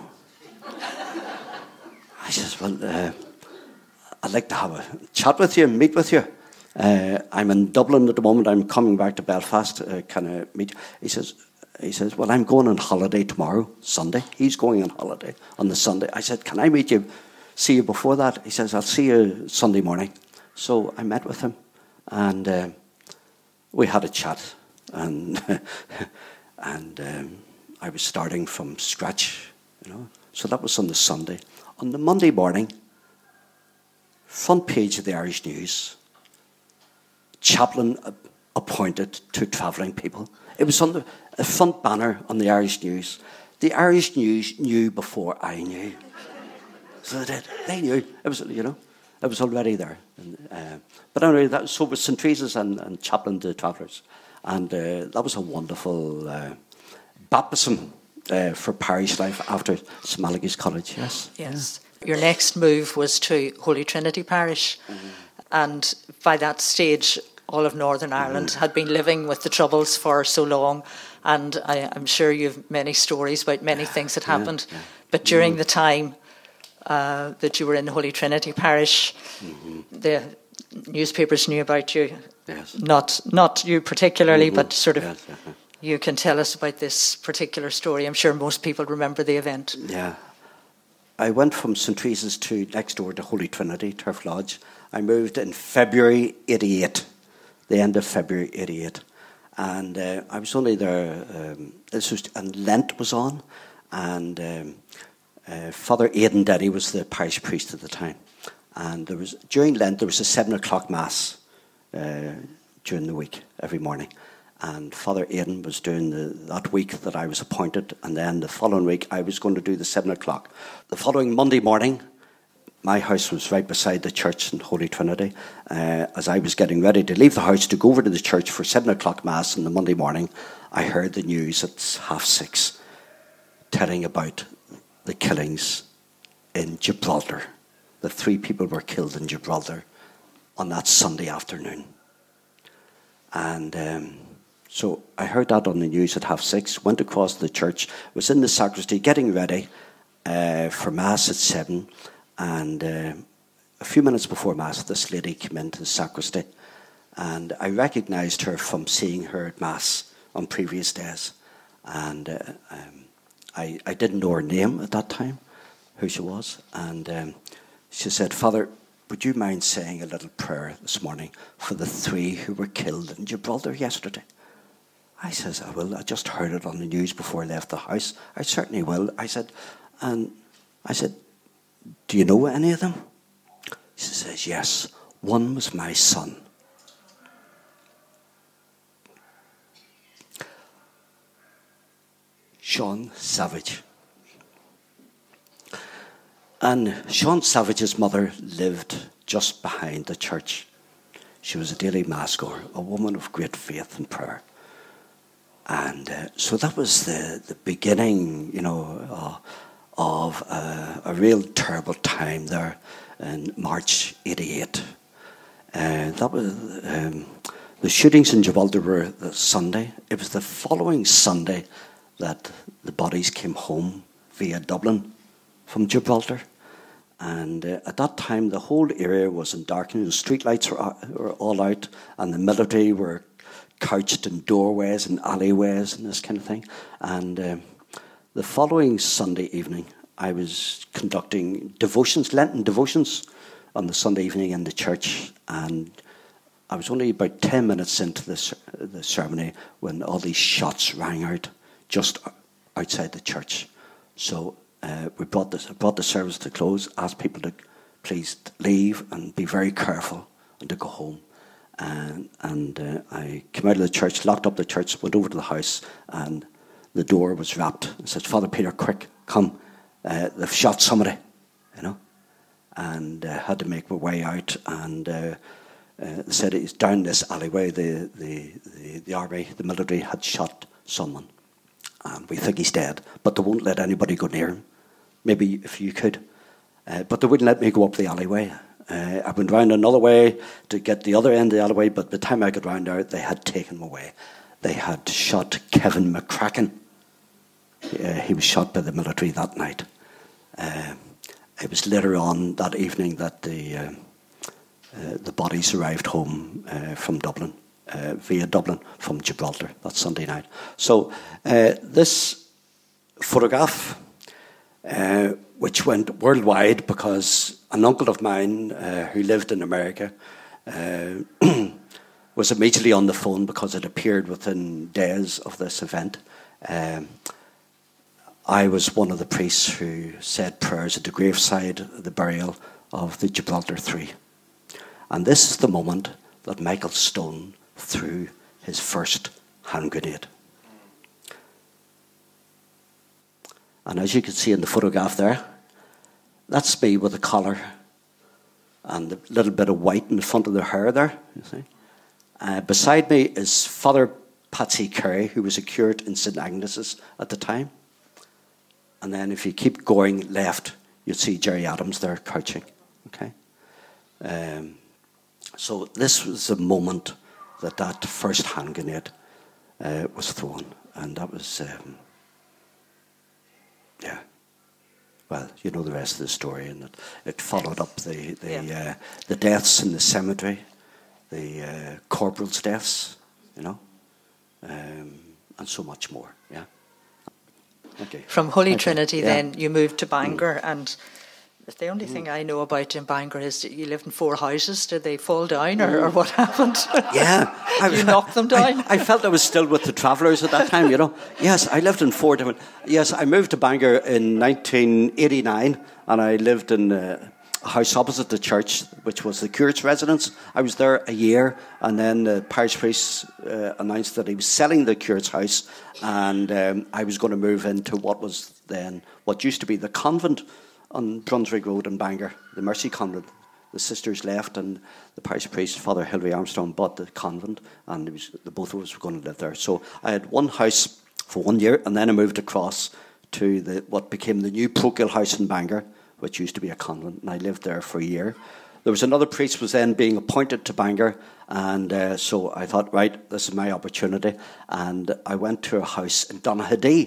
I says, well, uh, I'd like to have a chat with you, meet with you. Uh, I'm in Dublin at the moment. I'm coming back to Belfast. Uh, can I meet? He says, he says, well, I'm going on holiday tomorrow, Sunday. He's going on holiday on the Sunday. I said, can I meet you, see you before that? He says, I'll see you Sunday morning. So I met with him, and uh, we had a chat, and and um, I was starting from scratch, you know. So that was on the Sunday. On the Monday morning, front page of the Irish News. Chaplain appointed to travelling people. It was on the, the front banner on the Irish News. The Irish News knew before I knew. So they did. They knew. It was, you know, it was already there. And, uh, but anyway, that, so it was Saint Teresa's and, and chaplain to travellers. And uh, that was a wonderful uh, baptism uh, for parish life after St Malachy's College, yes.
Yes. Yeah. Your next move was to Holy Trinity Parish. Mm-hmm. And by that stage, all of Northern Ireland mm-hmm. had been living with the Troubles for so long, and I, I'm sure you have many stories about many things that happened. Yeah, yeah. But during mm-hmm. the time uh, that you were in Holy Trinity Parish, mm-hmm. the newspapers knew about you. Yes. Not not you particularly, mm-hmm. but sort of yes, yeah, yeah. You can tell us about this particular story. I'm sure most people remember the event.
Yeah. I went from Saint Teresa's to next door to Holy Trinity, Turf Lodge. I moved in February eighty-eight, the end of February eighty-eight. And uh, I was only there, um, this was, and Lent was on, and um, uh, Father Aidan Denny was the parish priest at the time. And there was during Lent, there was a seven o'clock mass uh, during the week, every morning. and Father Aidan was doing the, that week that I was appointed, and then the following week I was going to do the seven o'clock. The following Monday morning, my house was right beside the church in Holy Trinity. Uh, as I was getting ready to leave the house to go over to the church for seven o'clock Mass on the Monday morning, I heard the news at half six telling about the killings in Gibraltar. The three people were killed in Gibraltar on that Sunday afternoon. And um, so I heard that on the news at half six, went across the church, was in the sacristy getting ready uh, for Mass at seven. And uh, a few minutes before Mass, this lady came into the sacristy, and I recognised her from seeing her at Mass on previous days. And uh, um, I, I didn't know her name at that time, who she was. And um, she said, "Father, would you mind saying a little prayer this morning for the three who were killed in Gibraltar yesterday?" I says, "I will. I just heard it on the news before I left the house. I certainly will." I said, and I said, "Do you know any of them?" She says, "Yes, one was my son." Sean Savage. And Sean Savage's mother lived just behind the church. She was a daily mass goer, a woman of great faith and prayer. And uh, so that was the, the beginning, you know, uh, of uh, a real terrible time there in March eighty-eight. Uh, that was um, the shootings in Gibraltar were the Sunday. It was the following Sunday that the bodies came home via Dublin from Gibraltar. And uh, at that time, the whole area was in darkness. The streetlights were, were all out, and the military were couched in doorways and alleyways and this kind of thing. And um, the following Sunday evening, I was conducting devotions, Lenten devotions, on the Sunday evening in the church, and I was only about ten minutes into the, the ceremony when all these shots rang out just outside the church. So uh, we brought the, brought the service to close, asked people to please leave and be very careful and to go home. And, and uh, I came out of the church, locked up the church, went over to the house, and the door was rapped. I said, "Father Peter, quick, come. Uh, they've shot somebody," you know. And uh, had to make my way out. And uh, uh, they said it's down this alleyway. The, the, the, the army, the military had shot someone. And we think he's dead. But they won't let anybody go near him. Maybe if you could. Uh, but they wouldn't let me go up the alleyway. Uh, I went round another way to get the other end of the alleyway, but by the time I got round there, they had taken him away. They had shot Kevin McCracken. Uh, he was shot by the military that night. Uh, it was later on that evening that the uh, uh, the bodies arrived home uh, from Dublin, uh, via Dublin from Gibraltar that Sunday night. So uh, this photograph, uh, which went worldwide because an uncle of mine uh, who lived in America uh, was immediately on the phone because it appeared within days of this event. Um, I was one of the priests who said prayers at the graveside, the burial of the Gibraltar Three. And this is the moment that Michael Stone threw his first hand grenade. And as you can see in the photograph there, that's me with a collar and a little bit of white in the front of the hair there, you see. Uh, beside me is Father Patsy Carey, who was a curate in Saint Agnes's at the time. And then if you keep going left, you'll see Jerry Adams there crouching. Okay. Um, so this was the moment that that first hand grenade uh, was thrown. And that was, um, yeah. Well, you know the rest of the story. And it, it followed up the the, yeah. uh, the deaths in the cemetery, the uh, corporal's deaths, you know, um, and so much more, yeah. Okay.
From Holy
okay.
Trinity,
yeah.
then you moved to Bangor,
mm.
and the only mm. thing I know about in Bangor is that you lived in four houses. Did they fall down, or, or what happened?
Yeah,
you I, knocked them down.
I, I felt I was still with the Travellers at that time. You know, yes, I lived in four different. Yes, I moved to Bangor in nineteen eighty-nine, and I lived in uh, a house opposite the church, which was the curate's residence. I was there a year, and then the parish priest uh, announced that he was selling the curate's house, and um, I was going to move into what was then, what used to be the convent on Brunswick Road in Bangor, the Mercy Convent. The sisters left, and the parish priest, Father Hilary Armstrong, bought the convent, and it was, the both of us were going to live there. So I had one house for one year, and then I moved across to the what became the new parochial house in Bangor, which used to be a convent, and I lived there for a year. There was another priest was then being appointed to Bangor, and uh, so I thought, right, this is my opportunity, and I went to a house in Donaghadee,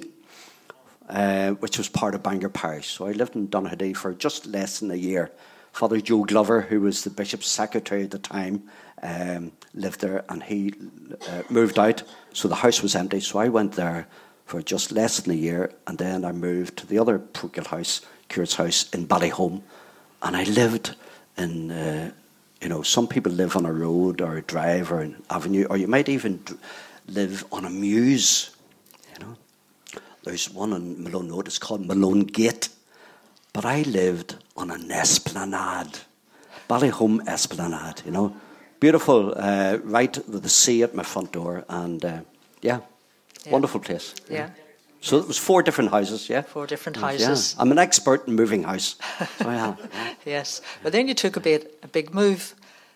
uh, which was part of Bangor Parish. So I lived in Donaghadee for just less than a year. Father Joe Glover, who was the bishop's secretary at the time, um, lived there, and he uh, moved out, so the house was empty. So I went there for just less than a year, and then I moved to the other parochial house, curate's house in Ballyholme, and I lived in, uh, you know, some people live on a road or a drive or an avenue, or you might even live on a mews, you know. There's one on Malone Road, it's called Malone Gate. But I lived on an esplanade, Ballyholme Esplanade, you know. Beautiful, uh, right with the sea at my front door. And, uh, yeah, yeah, wonderful place.
Yeah.
yeah. So it was four different houses, yeah?
Four different houses.
Yeah. I'm an expert in moving house. So yeah. yeah.
Yes. But then you took a bit, a big move.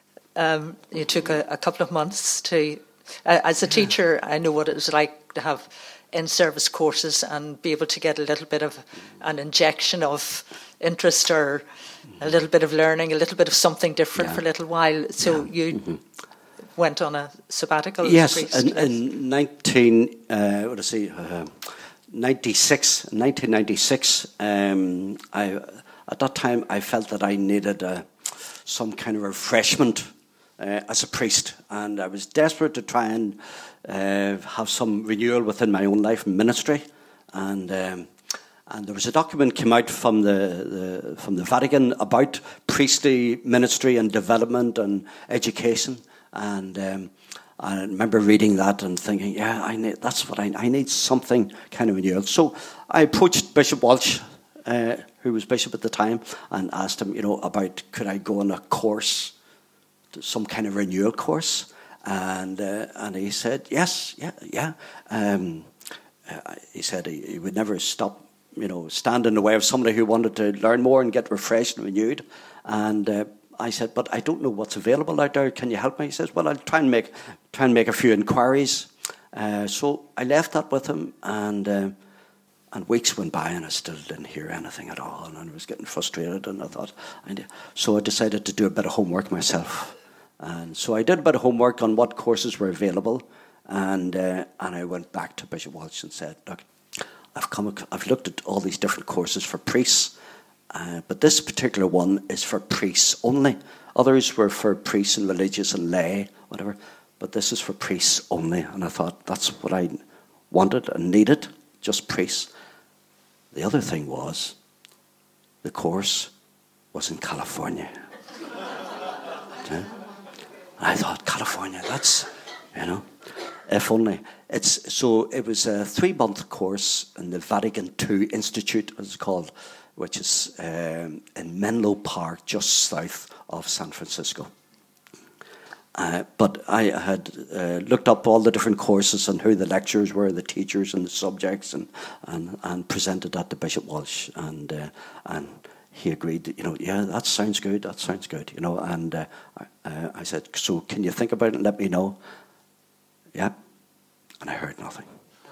Um, you took a, a couple of months to... Uh, as a teacher, I know what it was like to have in-service courses and be able to get a little bit of an injection of interest or a little bit of learning, a little bit of something different yeah. for a little while. So yeah. you mm-hmm. went on a sabbatical.
Yes, in, in nineteen, uh, what I say, uh, ninety-six, nineteen ninety-six. Um, I at that time I felt that I needed uh, some kind of refreshment uh, as a priest, and I was desperate to try and Uh, have some renewal within my own life and ministry, and um, and there was a document came out from the, the from the Vatican about priestly ministry and development and education, and um, I remember reading that and thinking, yeah, I need that's what I I need something kind of renewal. So I approached Bishop Walsh, uh, who was bishop at the time, and asked him, you know, about could I go on a course, some kind of renewal course. And uh, and he said, yes, yeah, yeah. Um, uh, he said he, he would never stop, you know, stand in the way of somebody who wanted to learn more and get refreshed and renewed. And uh, I said, but I don't know what's available out there. Can you help me? He says, well, I'll try and make try and make a few inquiries. Uh, so I left that with him, and uh, and weeks went by, and I still didn't hear anything at all, and I was getting frustrated. And I thought, I need, so I decided to do a bit of homework myself. And so I did a bit of homework on what courses were available, and uh, and I went back to Bishop Walsh and said, look, I've come, I've looked at all these different courses for priests, uh, but this particular one is for priests only. Others were for priests and religious and lay, whatever, but this is for priests only. And I thought that's what I wanted and needed, just priests. The other thing was, the course was in California. Okay? I thought, California, that's, you know, if only. It's so it was a three-month course in the Vatican two Institute, as it's called, which is um, in Menlo Park, just south of San Francisco. Uh, but I had uh, looked up all the different courses and who the lecturers were, the teachers and the subjects, and and, and presented that to Bishop Walsh, and uh, and. He agreed, you know, yeah, that sounds good, that sounds good, you know, and uh, uh, I said, so can you think about it and let me know? Yeah, and I heard nothing.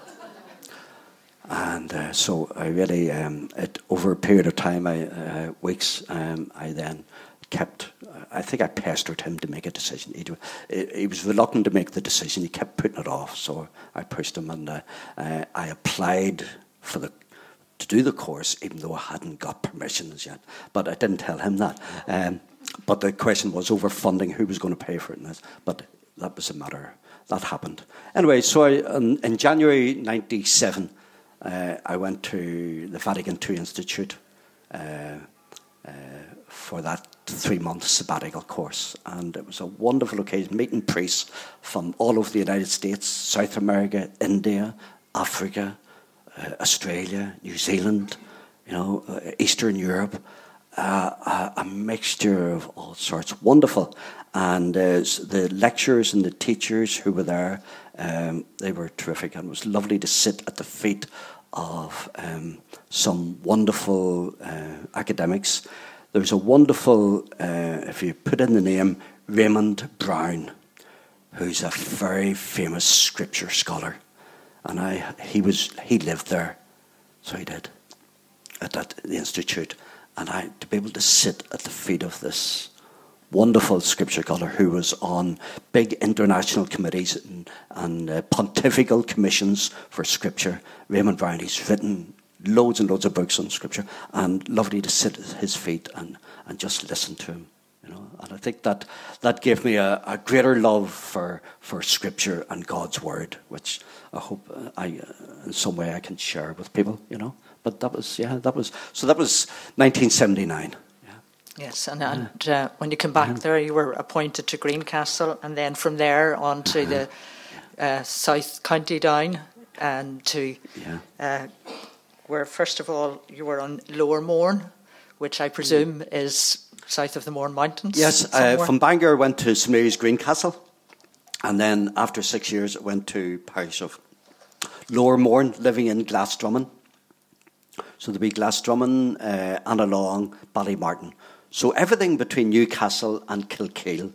And uh, so I really, um, it, over a period of time, I, uh, weeks, um, I then kept, I think I pestered him to make a decision. He, he was reluctant to make the decision, he kept putting it off, so I pushed him, and uh, uh, I applied for the to do the course, even though I hadn't got permission as yet. But I didn't tell him that. Um, but the question was over funding, who was going to pay for it. And that, but that was a matter, that happened. Anyway, so I, um, in January ninety-seven, uh, I went to the Vatican two Institute uh, uh, for that three-month sabbatical course. And it was a wonderful occasion, meeting priests from all over the United States, South America, India, Africa, Uh, Australia, New Zealand, you know, uh, Eastern Europe, uh, a, a mixture of all sorts. Wonderful. And uh, the lecturers and the teachers who were there, um, they were terrific. And it was lovely to sit at the feet of um, some wonderful uh, academics. There was a wonderful, uh, if you put in the name, Raymond Brown, who's a very famous scripture scholar. And I, he was, he lived there, so he did, at that the institute. And I, to be able to sit at the feet of this wonderful scripture scholar who was on big international committees and, and uh, pontifical commissions for scripture. Raymond Brown, he's written loads and loads of books on scripture, and lovely to sit at his feet and, and just listen to him. You know, and I think that that gave me a, a greater love for, for scripture and God's word, which I hope uh, I, uh, in some way, I can share with people. You know, but that was yeah, that was so that was nineteen seventy-nine.
Yes, and, and uh, when you came back there, you were appointed to Greencastle, and then from there on to the uh, South County Down, and to
yeah.
uh, where first of all you were on Lower Mourne, which I presume is south of the Mourne Mountains.
Yes, uh, from Bangor I went to Saint Mary's Greencastle, and then after six years I went to parish of Lower Mourne, living in Glasdrummin. So there'd be Glasdrummin uh, and along Ballymartin. So everything between Newcastle and Kilkeel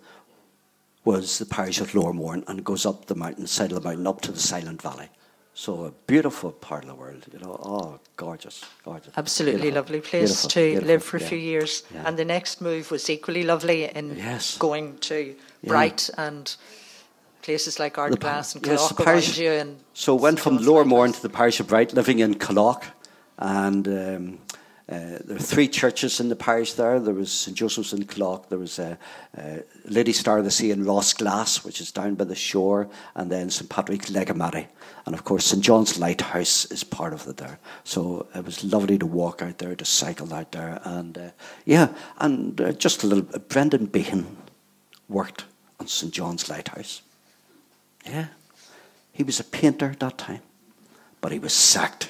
was the parish of Lower Mourne, and it goes up the mountain, side of the mountain, up to the Silent Valley. So a beautiful part of the world, you know. Oh, gorgeous, gorgeous.
Absolutely
beautiful,
lovely place
beautiful,
to
beautiful,
live for a
yeah.
few years.
Yeah.
And the next move was equally lovely in
yes.
going to
yeah.
Bright and places like Ardglass and
yes,
Killock
parish,
around you. And
so went from Lower Mourne to the parish of Bright, living in Killock, and um, Uh, there are three churches in the parish there. There was Saint Joseph's in Killock, there was uh, uh, Lady Star of the Sea in Rossglass, which is down by the shore, and then Saint Patrick's Legamary. And of course Saint John's Lighthouse is part of it there. So it was lovely to walk out there, to cycle out there. And uh, yeah, and uh, just a little, uh, Brendan Behan worked on Saint John's Lighthouse. Yeah, he was a painter at that time, but he was sacked.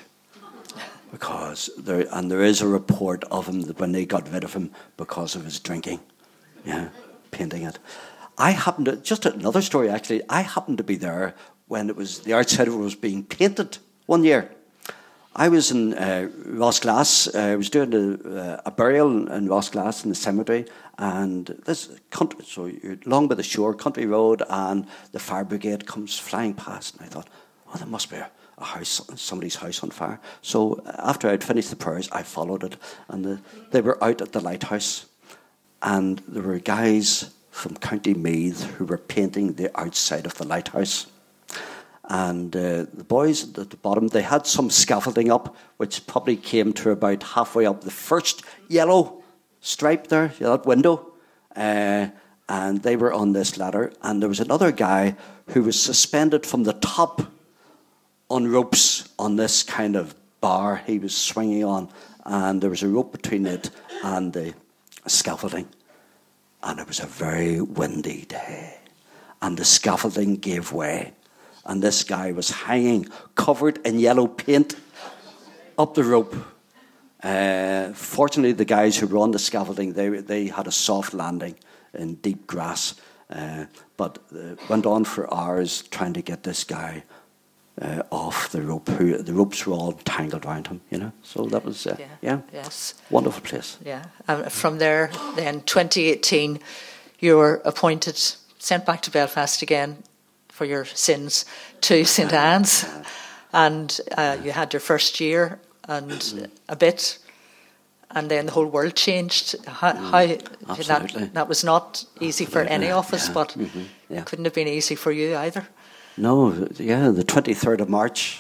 Because there, and there is a report of him that when they got rid of him because of his drinking, yeah, painting it. I happened to, just another story actually, I happened to be there when it was, the outside of it was being painted one year. I was in uh, Rossglass, uh, I was doing a, uh, a burial in Rossglass in the cemetery, and this country, so you're along by the shore, country road, and the fire brigade comes flying past, and I thought, oh, there must be a a house, somebody's house on fire. So after I'd finished the prayers, I followed it, and the, they were out at the lighthouse, and there were guys from County Meath who were painting the outside of the lighthouse. And uh, the boys at the bottom, they had some scaffolding up, which probably came to about halfway up the first yellow stripe there, that window, uh, and they were on this ladder, and there was another guy who was suspended from the top on ropes on this kind of bar he was swinging on, and there was a rope between it and the scaffolding, and it was a very windy day, and the scaffolding gave way, and this guy was hanging covered in yellow paint up the rope. Uh, fortunately, the guys who were on the scaffolding, they they had a soft landing in deep grass, uh, but uh, went on for hours trying to get this guy Uh, off the rope. Who, the ropes were all tangled around him, you know. So that was, uh, yeah, yeah,
yes,
wonderful place.
Yeah. Um, from there, then twenty eighteen, you were appointed, sent back to Belfast again for your sins to Saint Anne's, and uh, you had your first year and a bit, and then the whole world changed. How, how that, that was not easy for any of us,
yeah.
but
mm-hmm. yeah.
couldn't have been easy for you either.
No, yeah, the twenty-third of March,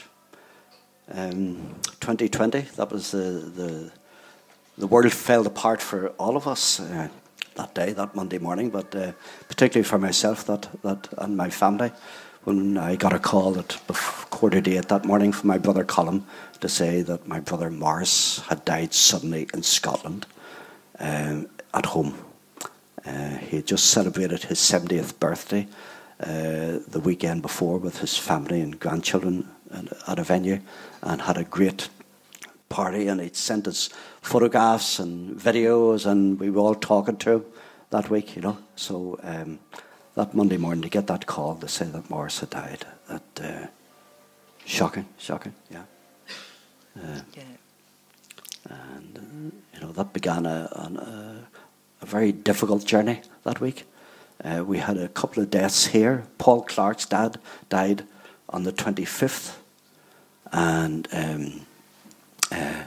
um, twenty twenty, that was the, the the world fell apart for all of us uh, that day, that Monday morning, but uh, particularly for myself that, that and my family, when I got a call at quarter to eight that morning from my brother Colin to say that my brother Morris had died suddenly in Scotland um, at home. Uh, he had just celebrated his seventieth birthday Uh, the weekend before with his family and grandchildren at a venue, and had a great party, and he'd sent us photographs and videos, and we were all talking to him that week, you know. So um, that Monday morning to get that call to say that Morris had died, that uh, shocking, shocking, yeah. Uh,
yeah.
And uh, you know, that began a, a, a very difficult journey that week. Uh, we had a couple of deaths here. Paul Clark's dad died on the twenty-fifth, and um, uh,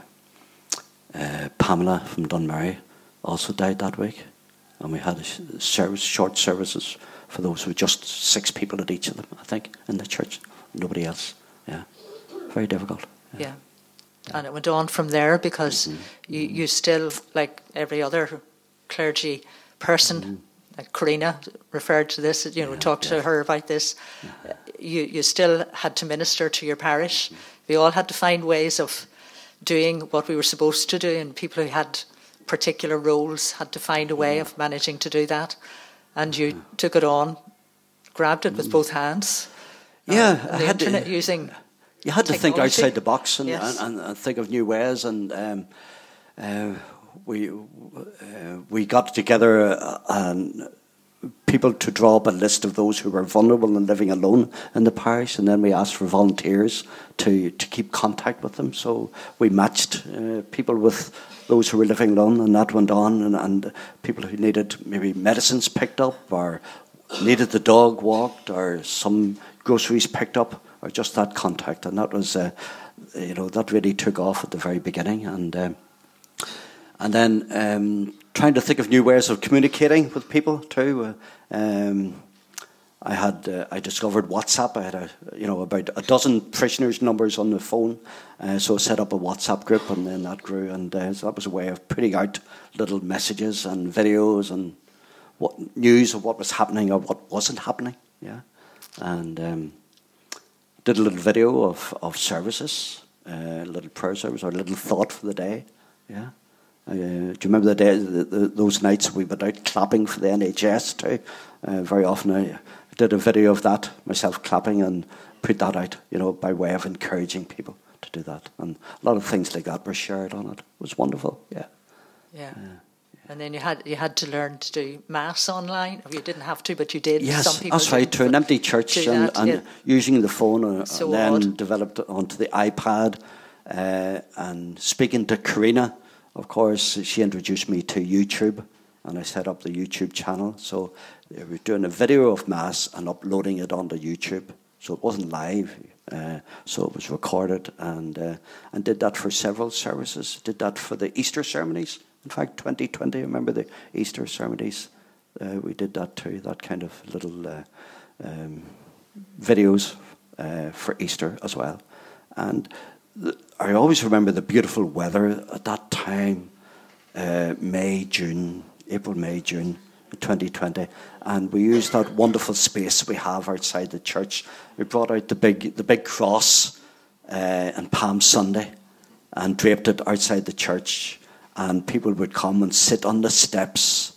uh, Pamela from Dunmurry also died that week. And we had a service, short services for those who were just six people at each of them, I think, in the church. Nobody else. Yeah, very difficult.
Yeah. yeah. And it went on from there because mm-hmm. you, you still, like every other clergy person, mm-hmm. like Karina referred to this, you know, yeah, we talked yeah. to her about this, yeah. you, you still had to minister to your parish. Mm-hmm. We all had to find ways of doing what we were supposed to do, and people who had particular roles had to find a way mm-hmm. of managing to do that. And you mm-hmm. took it on, grabbed it with mm-hmm. both hands.
Yeah,
uh, I had internet to, using...
You had to
technology.
think outside the box and,
yes.
and, and think of new ways, and um, uh, we uh, we got together uh, and people to draw up a list of those who were vulnerable and living alone in the parish, and then we asked for volunteers to, to keep contact with them. So we matched uh, people with those who were living alone, and that went on, and, and people who needed maybe medicines picked up, or needed the dog walked, or some groceries picked up, or just that contact. And that was, uh, you know, that really took off at the very beginning. And um, and then um, trying to think of new ways of communicating with people too. Uh, um, I had, uh, I discovered WhatsApp. I had, a, you know, about a dozen parishioners' numbers on the phone. Uh, so I set up a WhatsApp group, and then that grew. And uh, so that was a way of putting out little messages and videos and what news of what was happening or what wasn't happening. Yeah. And... Um, did a little video of, of services, uh, a little prayer service, or a little thought for the day. Yeah. Uh, do you remember the day, the, the, those nights we went out clapping for the N H S too? Uh, very often I did a video of that, myself clapping, and put that out, you know, by way of encouraging people to do that. And a lot of things like that were shared on it. It was wonderful. Yeah.
Yeah. yeah. And then you had you had to learn to do mass online. You didn't have to, but you did.
Yes,
Some people
that's right. To an empty church and,
that,
and
yeah.
using the phone, and,
so
and then
odd.
developed onto the iPad. Uh, and speaking to Karina, of course, she introduced me to YouTube, and I set up the YouTube channel. So we were doing a video of mass and uploading it onto YouTube. So it wasn't live, uh, so it was recorded, and uh, and did that for several services. Did that for the Easter ceremonies. In fact, twenty twenty, I remember the Easter ceremonies. Uh, we did that too, that kind of little uh, um, videos uh, for Easter as well. And the, I always remember the beautiful weather at that time, uh, May, June, April, May, June, twenty twenty. And we used that wonderful space we have outside the church. We brought out the big, the big cross uh, on Palm Sunday and draped it outside the church. And people would come and sit on the steps,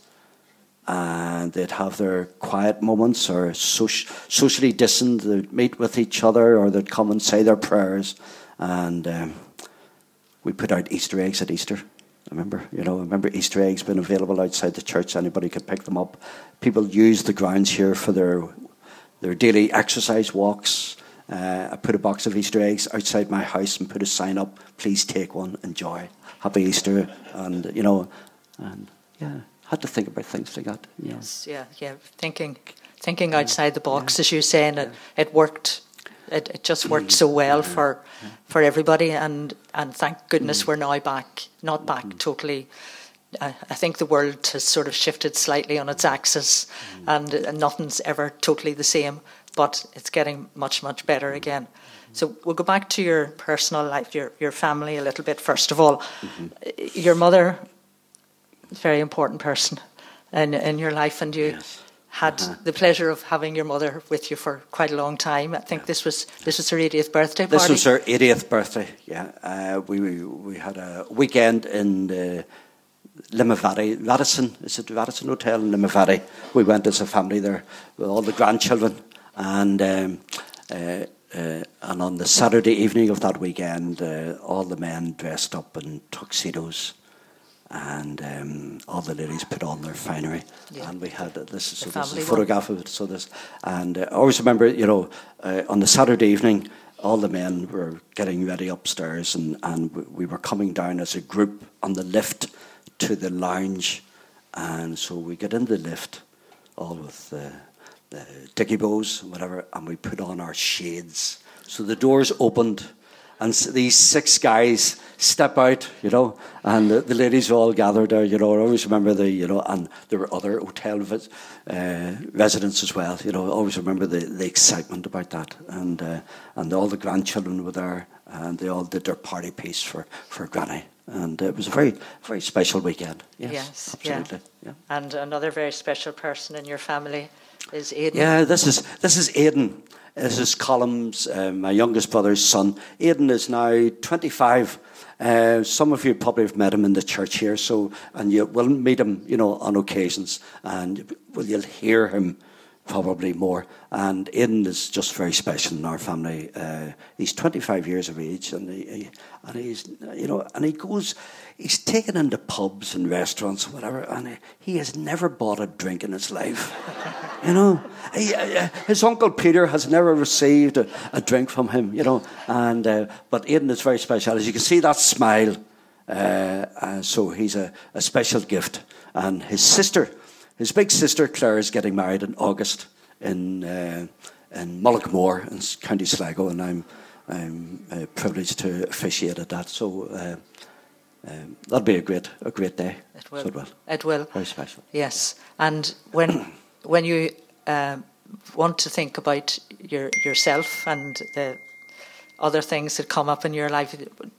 and they'd have their quiet moments, or soci- socially distant. They'd meet with each other, or they'd come and say their prayers. And um, we put out Easter eggs at Easter. I remember, you know, I remember Easter eggs being available outside the church. Anybody could pick them up. People used the grounds here for their their daily exercise walks. Uh, I put a box of Easter eggs outside my house and put a sign up, please take one, enjoy. Happy Easter. And, you know, and, yeah, had to think about things like that. You
yes, know. yeah, yeah. Thinking thinking outside the box, yeah. as you're saying, it, it worked. It, it just worked so well yeah. for yeah. for everybody. And, and thank goodness mm. we're now back, not back mm. totally. I, I think the world has sort of shifted slightly on its axis, mm. and, and nothing's ever totally the same. But it's getting much, much better again. So we'll go back to your personal life, your your family a little bit, first of all. Mm-hmm. Your mother, very important person in, in your life, and you yes. had uh-huh. the pleasure of having your mother with you for quite a long time. I think yeah. this was this was her eightieth birthday party.
This was her eightieth birthday, yeah. Uh, we, we we had a weekend in the Limavady, Radisson, is it Radisson Hotel in Limavady? We went as a family there with all the grandchildren. And um, uh, uh, and on the Saturday evening of that weekend, uh, all the men dressed up in tuxedos, and um, all the ladies put on their finery. Yeah. And we had uh, this. So this is a photograph of it. So this, and uh, I always remember, you know, uh, on the Saturday evening, all the men were getting ready upstairs, and and we were coming down as a group on the lift to the lounge, and so we get in the lift, all with uh, the dicky bows, whatever, and we put on our shades. So the doors opened, and these six guys step out, you know, and the, the ladies were all gathered there, you know. I always remember the, you know, and there were other hotel vis- uh, residents as well, you know. I always remember the, the excitement about that, and uh, and all the grandchildren were there, and they all did their party piece for, for Granny. And it was a very, very special weekend. Yes,
yes
absolutely.
Yeah.
Yeah.
And another very special person in your family is Aidan.
Yeah, this is this is Aidan. This is Colum's, uh, my youngest brother's son. Aidan is now twenty-five. Uh, some of you probably have met him in the church here, so and you will meet him, you know, on occasions, and well, you'll hear him probably more. And Aidan is just very special in our family. Uh, he's twenty-five years of age, and he, he and he's, you know, and he goes, he's taken into pubs and restaurants and whatever, and he, he has never bought a drink in his life. You know, he, uh, his uncle Peter has never received a, a drink from him. You know, and uh, but Aidan is very special. As you can see, that smile. Uh, uh, so he's a, a special gift, and his sister. His big sister Claire is getting married in August in uh, in Mullaghmore in County Sligo, and I'm I'm uh, privileged to officiate at that. So uh, um, that'll be a great a great day.
It will.
So it will.
It will.
Very special.
Yes, and when when you um, want to think about your yourself and the other things that come up in your life,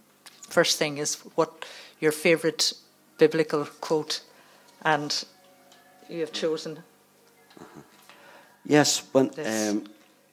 first thing is what your favourite biblical quote and. You have chosen.
Uh-huh. Yes, when um,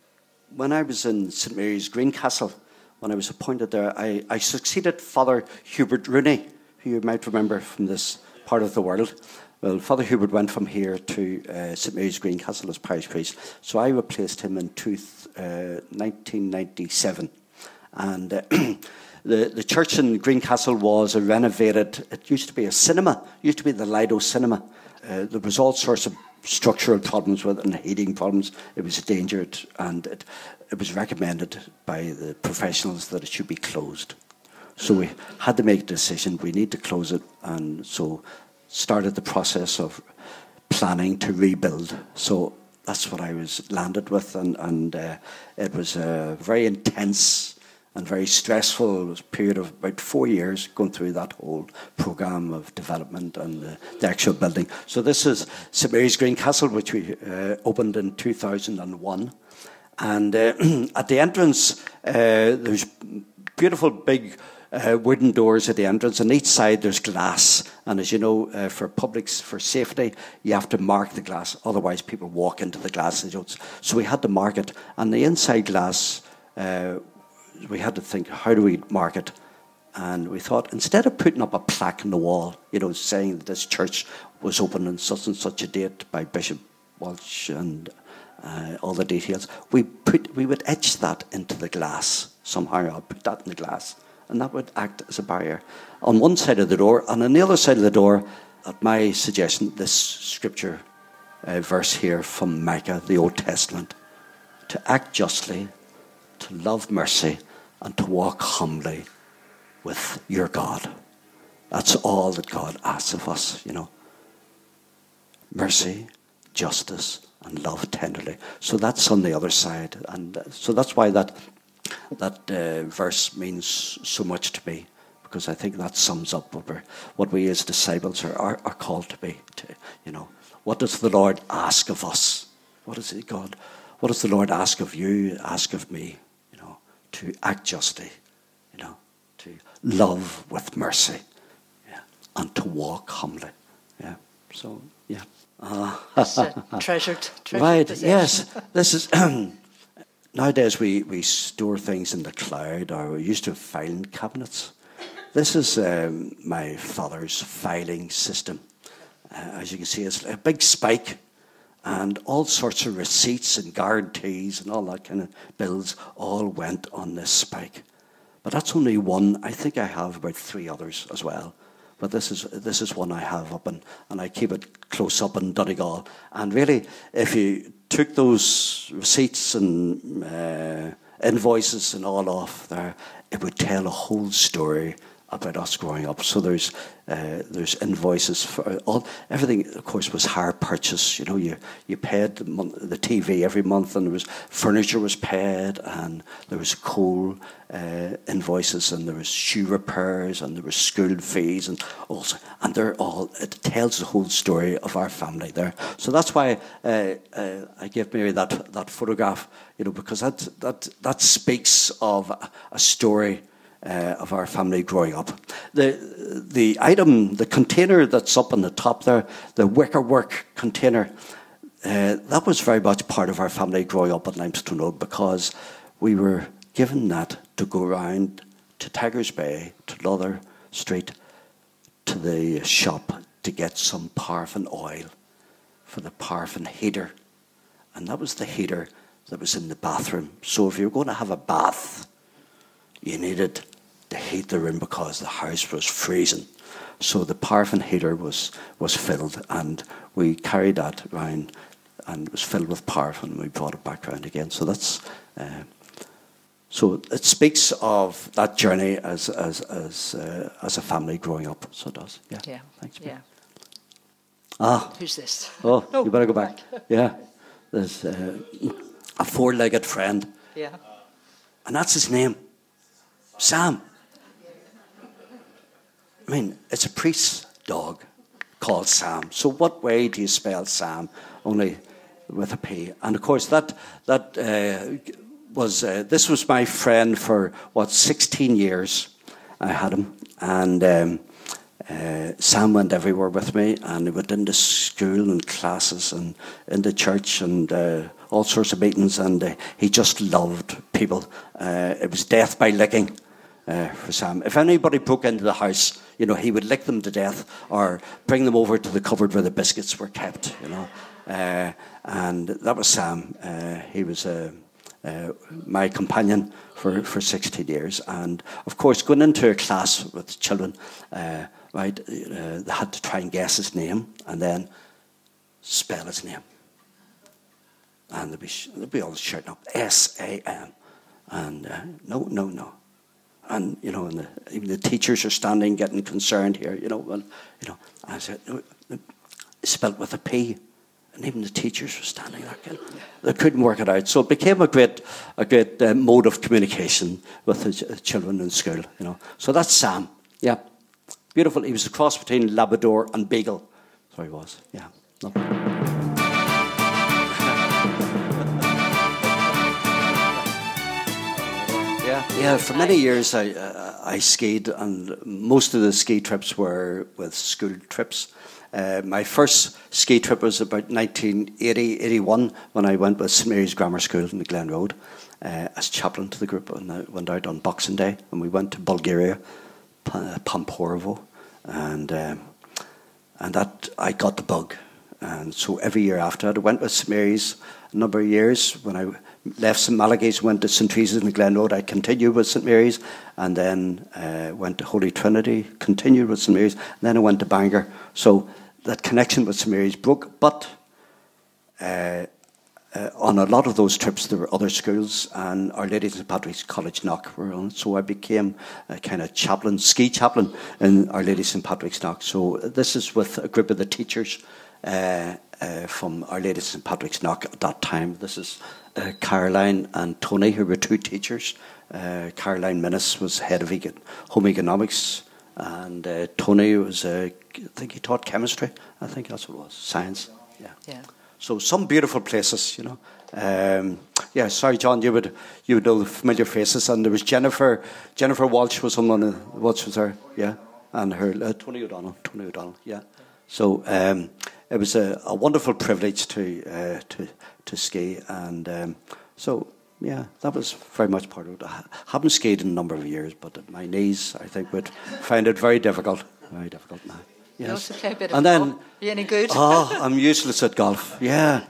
when I was in St Mary's Greencastle, when I was appointed there, I, I succeeded Father Hubert Rooney, who you might remember from this part of the world. Well, Father Hubert went from here to uh, St Mary's Greencastle as parish priest, so I replaced him in two, uh, nineteen ninety-seven, and. Uh, The the church in Greencastle was a renovated, it used to be a cinema, it used to be the Lido Cinema. Uh, there was all sorts of structural problems with it and heating problems. It was endangered, and it, it was recommended by the professionals that it should be closed. So we had to make a decision, we need to close it, and so started the process of planning to rebuild. So that's what I was landed with, and, and uh, it was a very intense and very stressful period of about four years going through that whole programme of development and the, the actual building. So this is St Mary's Greencastle, which we uh, opened in two thousand one. And uh, at the entrance, uh, there's beautiful big uh, wooden doors at the entrance. On each side there's glass. And as you know, uh, for publics, for safety, you have to mark the glass. Otherwise people walk into the glass. So we had to mark it. And the inside glass... Uh, we had to think, how do we mark it? And we thought, instead of putting up a plaque on the wall, you know, saying that this church was opened on such and such a date by Bishop Walsh and uh, all the details, we put we would etch that into the glass somehow. I'll put that in the glass, and that would act as a barrier on one side of the door, and on the other side of the door, at my suggestion, this scripture uh, verse here from Micah, the Old Testament: to act justly, to love mercy, and to walk humbly with your God. That's all that God asks of us, you know. Mercy, justice, and love tenderly. So that's on the other side. And so that's why that that uh, verse means so much to me, because I think that sums up what, we're, what we as disciples are, are, are called to be. To, you know, what does the Lord ask of us? What is it, God? What does the Lord ask of you, ask of me? To act justly, you know, to love with mercy, yeah, and to walk humbly, yeah. So, yeah. Uh,
it's a treasured, treasured
right,
possession.
yes. This is nowadays we, we store things in the cloud, or we used to have filing cabinets. This is um, my father's filing system. Uh, as you can see, it's a big spike, And all sorts of receipts and guarantees and all that kind of bills all went on this spike. But that's only one. I think I have about three others as well. But this is this is one I have up, and, and I keep it close up in Donegal. And really, if you took those receipts and uh, invoices and all off there, it would tell a whole story about us growing up. So there's uh, there's invoices for all, everything. Of course, was hire purchase. You know, you you paid the, month, the T V every month, and there was furniture was paid, and there was coal uh, invoices, and there was shoe repairs, and there was school fees, and also, and they're all. It tells the whole story of our family there. So that's why uh, uh, I gave Mary that that photograph. You know, because that that that speaks of a, a story. Uh, of our family growing up. The the item, the container that's up on the top there, the wicker work container, uh, that was very much part of our family growing up at Limestone Road, because we were given that to go around to Tigers Bay, to Leather Street, to the shop to get some paraffin oil for the paraffin heater. And that was the heater that was in the bathroom. So if you were going to have a bath, you needed to heat the room because the house was freezing. So the paraffin heater was, was filled, and we carried that around, and it was filled with paraffin, and we brought it back around again. So that's uh, so it speaks of that journey as as as uh, as a family growing up. So it does. Yeah.
Yeah.
Thanks.
Yeah.
Ah.
Who's this?
Oh,
no,
you better go back. back. Yeah. There's uh, a four-legged friend.
Yeah.
And that's his name, Sam. I mean, it's a priest's dog called Sam. So what way do you spell Sam? Only with a P. And of course, that that uh, was uh, this was my friend for what sixteen years. I had him, and um, uh, Sam went everywhere with me, and he went into school and classes and into church and uh, all sorts of meetings. And uh, he just loved people. Uh, it was death by licking. Uh, for Sam. If anybody broke into the house, you know, he would lick them to death or bring them over to the cupboard where the biscuits were kept, you know. Uh, and that was Sam. Uh, he was uh, uh, my companion for, for sixteen years. And, of course, going into a class with children, uh, right, uh, they had to try and guess his name and then spell his name. And they'd be, they'd be all shouting up, S A M. And uh, no, no, no. And, you know, and the, even the teachers are standing getting concerned here, you know. And, you know, I said, it's spelled with a P. And even the teachers were standing there. They couldn't work it out. So it became a great a great uh, mode of communication with the ch- children in school, you know. So that's Sam. Yeah. Beautiful. He was a cross between Labrador and Beagle. So he was. Yeah. Lovely. Yeah, yeah. For many years, I uh, I skied, and most of the ski trips were with school trips. Uh, my first ski trip was about nineteen eighty, eighty-one, when I went with Saint Mary's Grammar School in the Glen Road uh, as chaplain to the group, and I went out on Boxing Day, and we went to Bulgaria, Pamporovo, and um, and that I got the bug, and so every year after that, I went with Saint Mary's a number of years. When I left Saint Malachy's, went to Saint Teresa's in the Glen Road, I continued with Saint Mary's, and then uh, went to Holy Trinity, continued with Saint Mary's, and then I went to Bangor. So that connection with Saint Mary's broke, but uh, uh, on a lot of those trips there were other schools, and Our Lady of Saint Patrick's College Knock were on it, so I became a kind of chaplain, ski chaplain in Our Lady of Saint Patrick's Knock. So this is with a group of the teachers uh, uh, from Our Lady of Saint Patrick's Knock at that time. This is uh, Caroline and Tony, who were two teachers. Uh, Caroline Minnis was head of econ- home economics, and uh, Tony was, uh, I think he taught chemistry. I think that's what it was, science. Yeah. Yeah. So some beautiful places, you know. Um, yeah, sorry, John, you would you would know the familiar faces. And there was Jennifer. Jennifer Walsh was someone. Uh, Walsh was her, yeah, and her uh, Tony O'Donnell. Tony O'Donnell, yeah. So um, it was a, a wonderful privilege to uh, to to ski, and um, so. Yeah, that was very much part of it. I haven't skied in a number of years, but my knees, I think, would find it very difficult. Very difficult now. Yes.
You also play a bit of
and then,
golf. Are you any good?
Oh, I'm useless at golf. Yeah.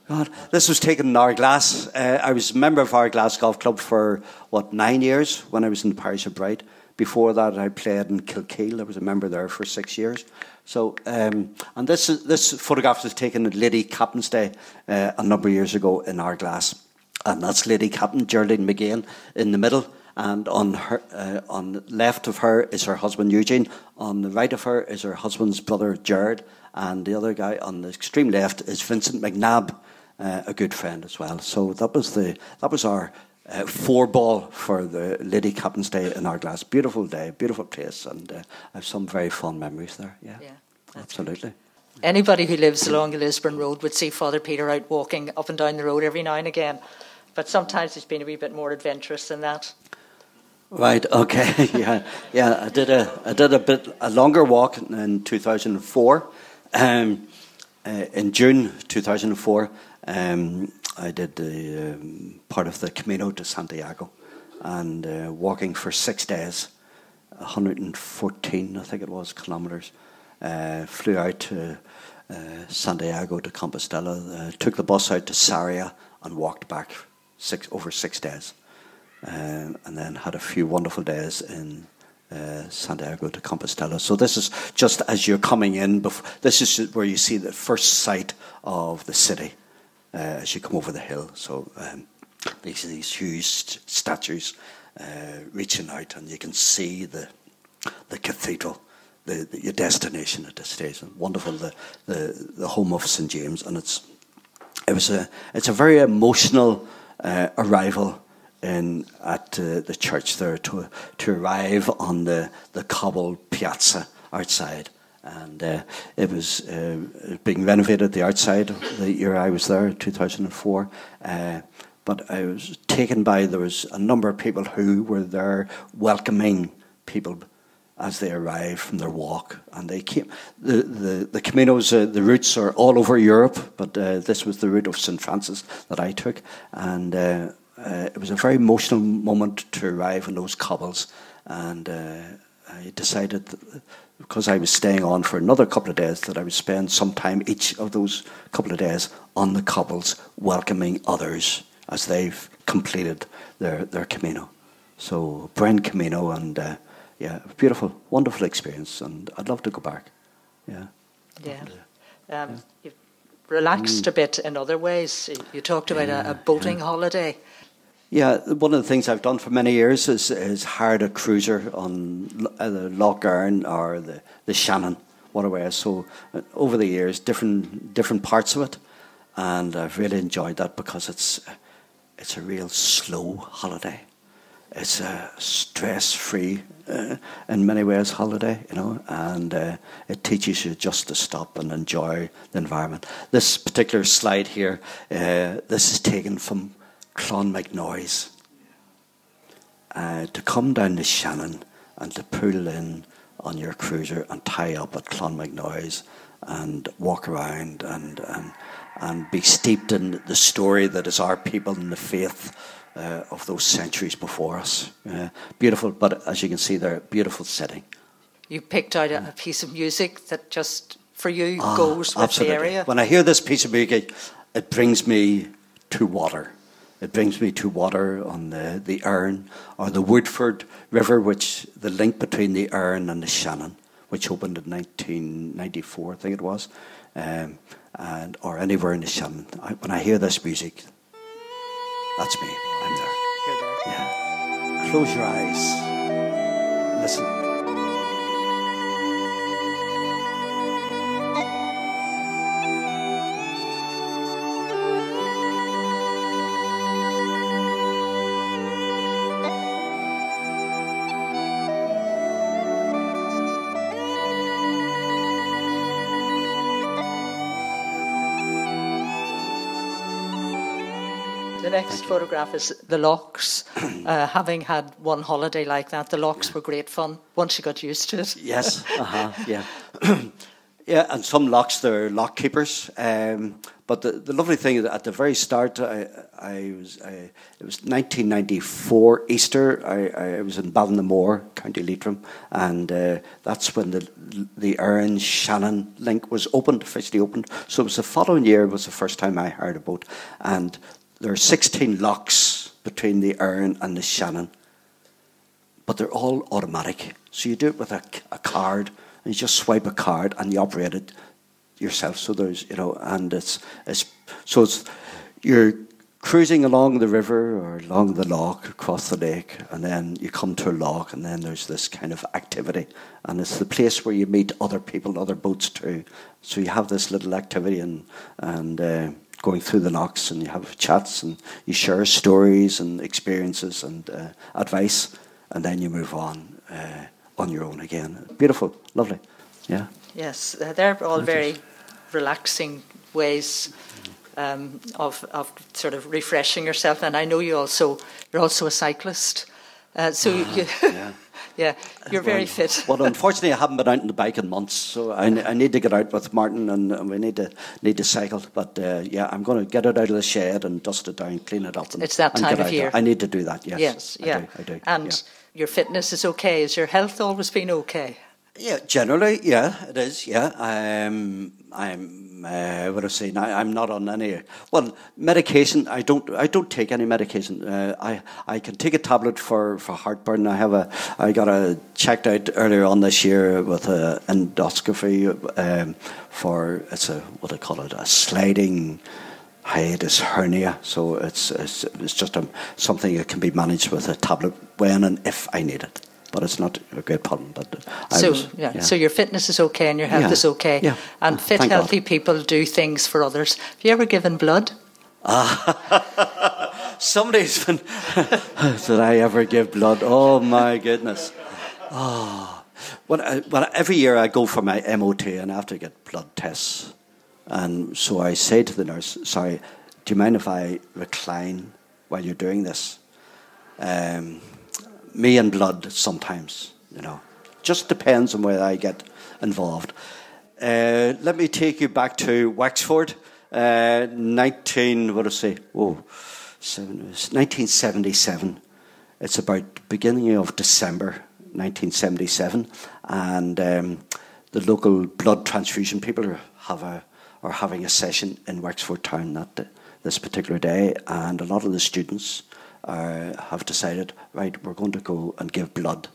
God, this was taken in Ardglass. Uh, I was a member of Ardglass Golf Club for, what, nine years when I was in the parish of Bright. Before that, I played in Kilkeel. I was a member there for six years. So, um, and this is, this photograph was taken at Lady Captain's Day uh, a number of years ago in Ardglass. And that's Lady Captain Geraldine McGain in the middle. And on her, uh, on the left of her is her husband Eugene. On the right of her is her husband's brother Jared. And the other guy on the extreme left is Vincent McNabb, uh, a good friend as well. So that was the that was our uh, four ball for the Lady Captain's Day in Ardglass. Beautiful day, beautiful place, and uh, I have some very fond memories there. Yeah,
yeah,
absolutely.
Great. Anybody who lives along the Lisburn Road would see Father Peter out walking up and down the road every now and again, but sometimes it's been a wee bit more adventurous than that.
Right. Okay. yeah. Yeah. I did a I did a bit a longer walk in two thousand four. Um, uh, in June two thousand four, um, I did the um, part of the Camino de Santiago, and uh, walking for six days, one hundred fourteen, I think it was, kilometres. Uh, flew out to uh, Santiago de Compostela, uh, took the bus out to Sarria, and walked back six over six days, um, and then had a few wonderful days in Uh, Santiago de Compostela. So this is just as you're coming in. Before, this is where you see the first sight of the city uh, as you come over the hill. So um, these these huge st- statues uh, reaching out, and you can see the the cathedral, the, the your destination at this stage. And wonderful, the, the the home of Saint James, and it's it was a it's a very emotional uh, arrival in at uh, the church there to to arrive on the, the cobbled piazza outside, and uh, it was uh, being renovated the outside the year I was there in two thousand four. Uh, but I was taken by there was a number of people who were there welcoming people as they arrived from their walk, and they came. the the the Caminos, uh, the routes are all over Europe, but uh, this was the route of Saint Francis that I took, and. Uh, Uh, it was a very emotional moment to arrive in those cobbles, and uh, I decided that because I was staying on for another couple of days that I would spend some time each of those couple of days on the cobbles welcoming others as they've completed their, their Camino. So Brent Camino, and uh, yeah, beautiful, wonderful experience, and I'd love to go back. Yeah.
Yeah. Um, yeah. You've relaxed mm. a bit in other ways. You talked about yeah, a, a boating yeah. holiday.
Yeah, one of the things I've done for many years is, is hired a cruiser on the Loch Earn or the, the Shannon waterways. So uh, over the years, different different parts of it, and I've really enjoyed that because it's it's a real slow holiday. It's a stress-free, uh, in many ways, holiday, you know, and uh, it teaches you just to stop and enjoy the environment. This particular slide here, uh, this is taken from Clonmacnoise. Uh, to come down the Shannon and to pull in on your cruiser and tie up at Clonmacnoise and walk around and, and and be steeped in the story that is our people and the faith uh, of those centuries before us. Uh, beautiful, but as you can see there, beautiful setting. You
picked out a, a piece of music that just, for you, ah, goes with
absolutely.
the area.
When I hear this piece of music, it brings me to water. It brings me to water on the, the Earn or the Woodford River, which the link between the Earn and the Shannon, which opened in nineteen ninety-four, I think it was, um, and or anywhere in the Shannon. I, when I hear this music, that's me. I'm there.
You're there.
Yeah. Close your eyes. Listen.
The next photograph is the Lochs. Uh, having had one holiday like that, the Lochs were great fun once you got used to it.
Yes, uh-huh, yeah. Yeah, and some locks, they're lock keepers. Um, but the, the lovely thing is at the very start, I, I was I, it was nineteen ninety-four Easter. I, I was in Ballinamore, County Leitrim, and uh, that's when the the Erin Shannon link was opened, officially opened. So it was the following year was the first time I hired a boat, and there are sixteen locks between the Erin and the Shannon, but they're all automatic. So you do it with a, a card. You just swipe a card and you operate it yourself. So there's, you know, and it's, it's so it's you're cruising along the river or along the loch across the lake, and then you come to a loch, and then there's this kind of activity, and it's the place where you meet other people, other boats too. So you have this little activity and and uh, going through the lochs, and you have chats and you share stories and experiences and uh, advice, and then you move on. Uh, on your own again. Beautiful, lovely, yeah.
Yes, uh, they're all very relaxing ways um, of of sort of refreshing yourself. And I know you also you're also a cyclist, uh, so uh, you, yeah. yeah, you're very
well,
fit.
Well, unfortunately, I haven't been out on the bike in months, so I, I need to get out with Martin, and, and we need to need to cycle. But uh, yeah, I'm going to get it out of the shed and dust it down, clean it up. And,
it's that
and
time
get
of year.
There. I need to do that. Yes,
yes,
I
yeah,
do, I do.
And
yeah.
Your fitness is okay. Has your health always been okay?
Yeah, generally, yeah, it is. Yeah, I'm. I'm. Uh, what I say now, I'm not on any. Well, medication. I don't. I don't take any medication. Uh, I. I can take a tablet for, for heartburn. I have a. I got a checked out earlier on this year with a endoscopy um, for. It's a what do I call it? A sliding hiatus hernia. So it's it's, it's just a, something that can be managed with a tablet when and if I need it. But it's not a great problem. But I
so
was,
yeah.
yeah,
so your fitness is okay and your health
yeah.
is okay.
Yeah.
And fit,
Thank
healthy
God.
people do things for others. Have you ever given blood?
Ah, somebody's been. Did I ever give blood? Oh my goodness! Oh, well, I, well, every year I go for my M O T and I have to get blood tests. And so I say to the nurse, sorry, do you mind if I recline while you're doing this? Um, me and blood sometimes, you know. Just depends on where I get involved. Uh, let me take you back to Wexford, uh, nineteen, what do I say? Oh, seven, nineteen seventy-seven. It's about beginning of December nineteen seventy-seven, and um, the local blood transfusion people have a are having a session in Wexford town that this particular day, and a lot of the students uh, have decided, right, we're going to go and give blood.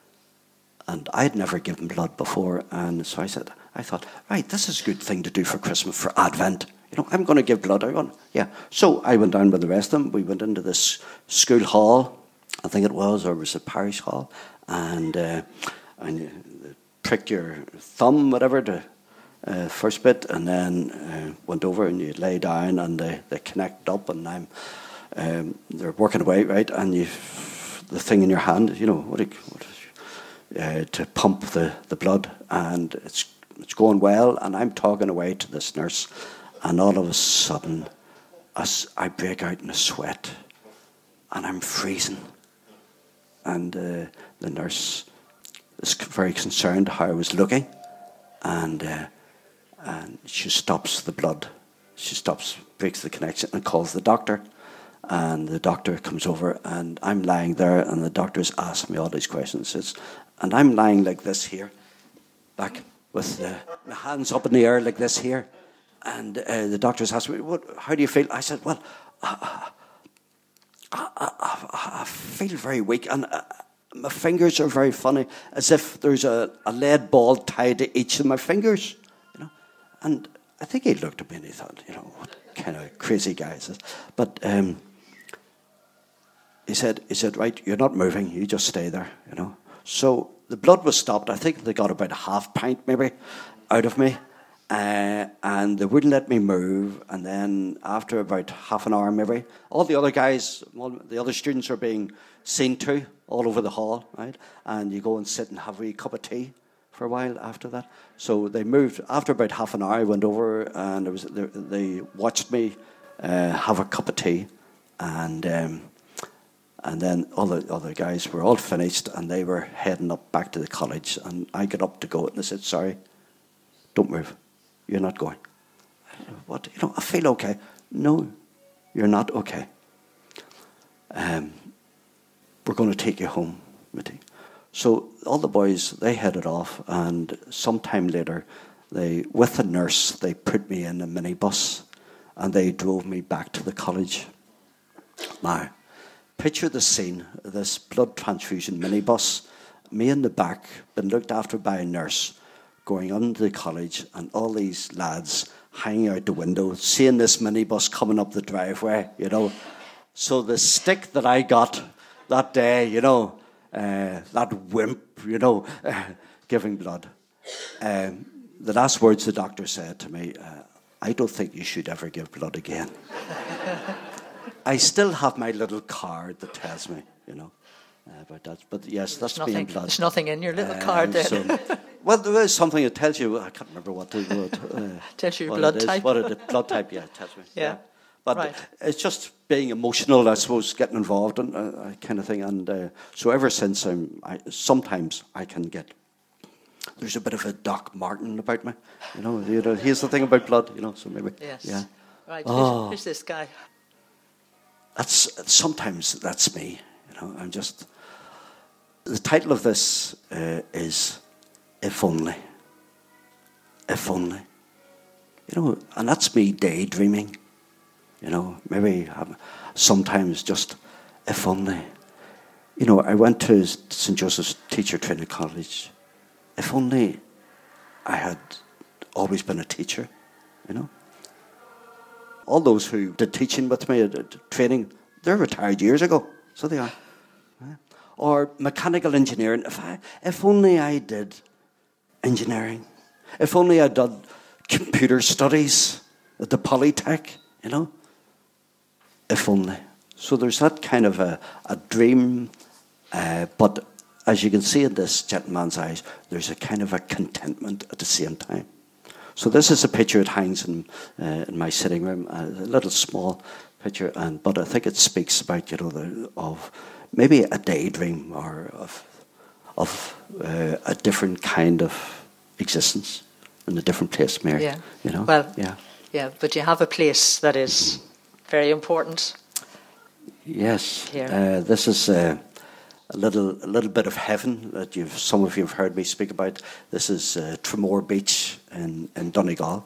And I'd never given blood before, and so I said, I thought, right, this is a good thing to do for Christmas, for Advent. You know, I'm going to give blood. I want, yeah. So I went down with the rest of them. We went into this school hall, I think it was, or it was a parish hall, and uh, and you pricked your thumb, whatever, to uh, first bit, and then uh, went over and you lay down, and they, they connect up, and I'm um, they're working away, right, and you the thing in your hand, you know, what, it, what uh, to pump the, the blood, and it's it's going well, and I'm talking away to this nurse, and all of a sudden, as I break out in a sweat, and I'm freezing, and uh, the nurse is very concerned how I was looking, and uh, and she stops the blood, she stops, breaks the connection, and calls the doctor. And the doctor comes over, and I'm lying there, and the doctor's asked me all these questions. It's, and I'm lying like this here, back with the, my hands up in the air like this here. And uh, the doctor's asked me, "What? How do you feel?" I said, "Well, I, I, I, I feel very weak, and uh, my fingers are very funny, as if there's a, a lead ball tied to each of my fingers, you know." And I think he looked at me and he thought, you know, what kind of crazy guy is this? But um, he said, he said, right, you're not moving, you just stay there, you know. So the blood was stopped. I think they got about a half pint maybe out of me, uh, and they wouldn't let me move. And then after about half an hour maybe, all the other guys, all the other students are being seen to all over the hall, right? And you go and sit and have a wee cup of tea for a while after that. So they moved. After about half an hour, I went over, and it was they, they watched me uh, have a cup of tea, and um, and then all the other guys were all finished, and they were heading up back to the college, and I got up to go, and they said, "Sorry, don't move. You're not going. What? You know, I feel okay. No, you're not okay. Um, we're going to take you home, Mitty. So all the boys, they headed off, and sometime later, they, with the nurse, they put me in a minibus, and they drove me back to the college. Now, picture the scene, this blood transfusion minibus, me in the back, been looked after by a nurse, going into the college, and all these lads hanging out the window, seeing this minibus coming up the driveway, you know. So the stick that I got that day, you know, uh, that wimp, you know, uh, giving blood. Um, the last words the doctor said to me, uh, I don't think you should ever give blood again. I still have my little card that tells me, you know, uh, about that. But yes, that's
there's nothing,
being blood.
There's nothing in your little
um,
card there.
So, well, there is something that tells you, I can't remember what it uh,
tells you your
what
blood
it is,
type.
What it is, blood type, yeah, it tells me.
Yeah.
yeah. But
right.
It's just being emotional, I suppose, getting involved in uh, kind of thing. And uh, so ever since, I'm, I, sometimes I can get, there's a bit of a Doc Martin about me. You know, you know, here's the thing about blood, you know, so maybe.
Yes.
Yeah.
Right,
oh,
who's, who's this guy?
That's, sometimes that's me, you know, I'm just, the title of this uh, is If Only. If Only. You know, and that's me daydreaming. You know, maybe I'm sometimes just, if only. You know, I went to Saint Joseph's Teacher Training College. If only I had always been a teacher, you know. All those who did teaching with me, did training, they're retired years ago, so they are. Or mechanical engineering. If I, if only I did engineering. If only I'd done computer studies at the Polytech, you know. If only. So there's that kind of a, a dream, uh, but as you can see in this gentleman's eyes, there's a kind of a contentment at the same time. So this is a picture that hangs in, uh, in my sitting room, a little small picture, and but I think it speaks about, you know, the, of maybe a daydream or of of uh, a different kind of existence in a different place, Mary.
Yeah.
You know.
Well.
Yeah.
Yeah, but you have a place that is very important.
Yes.
Here.
Uh, this is uh, a little a little bit of heaven that you've some of you have heard me speak about. This is uh, Tramore Beach in, in Donegal.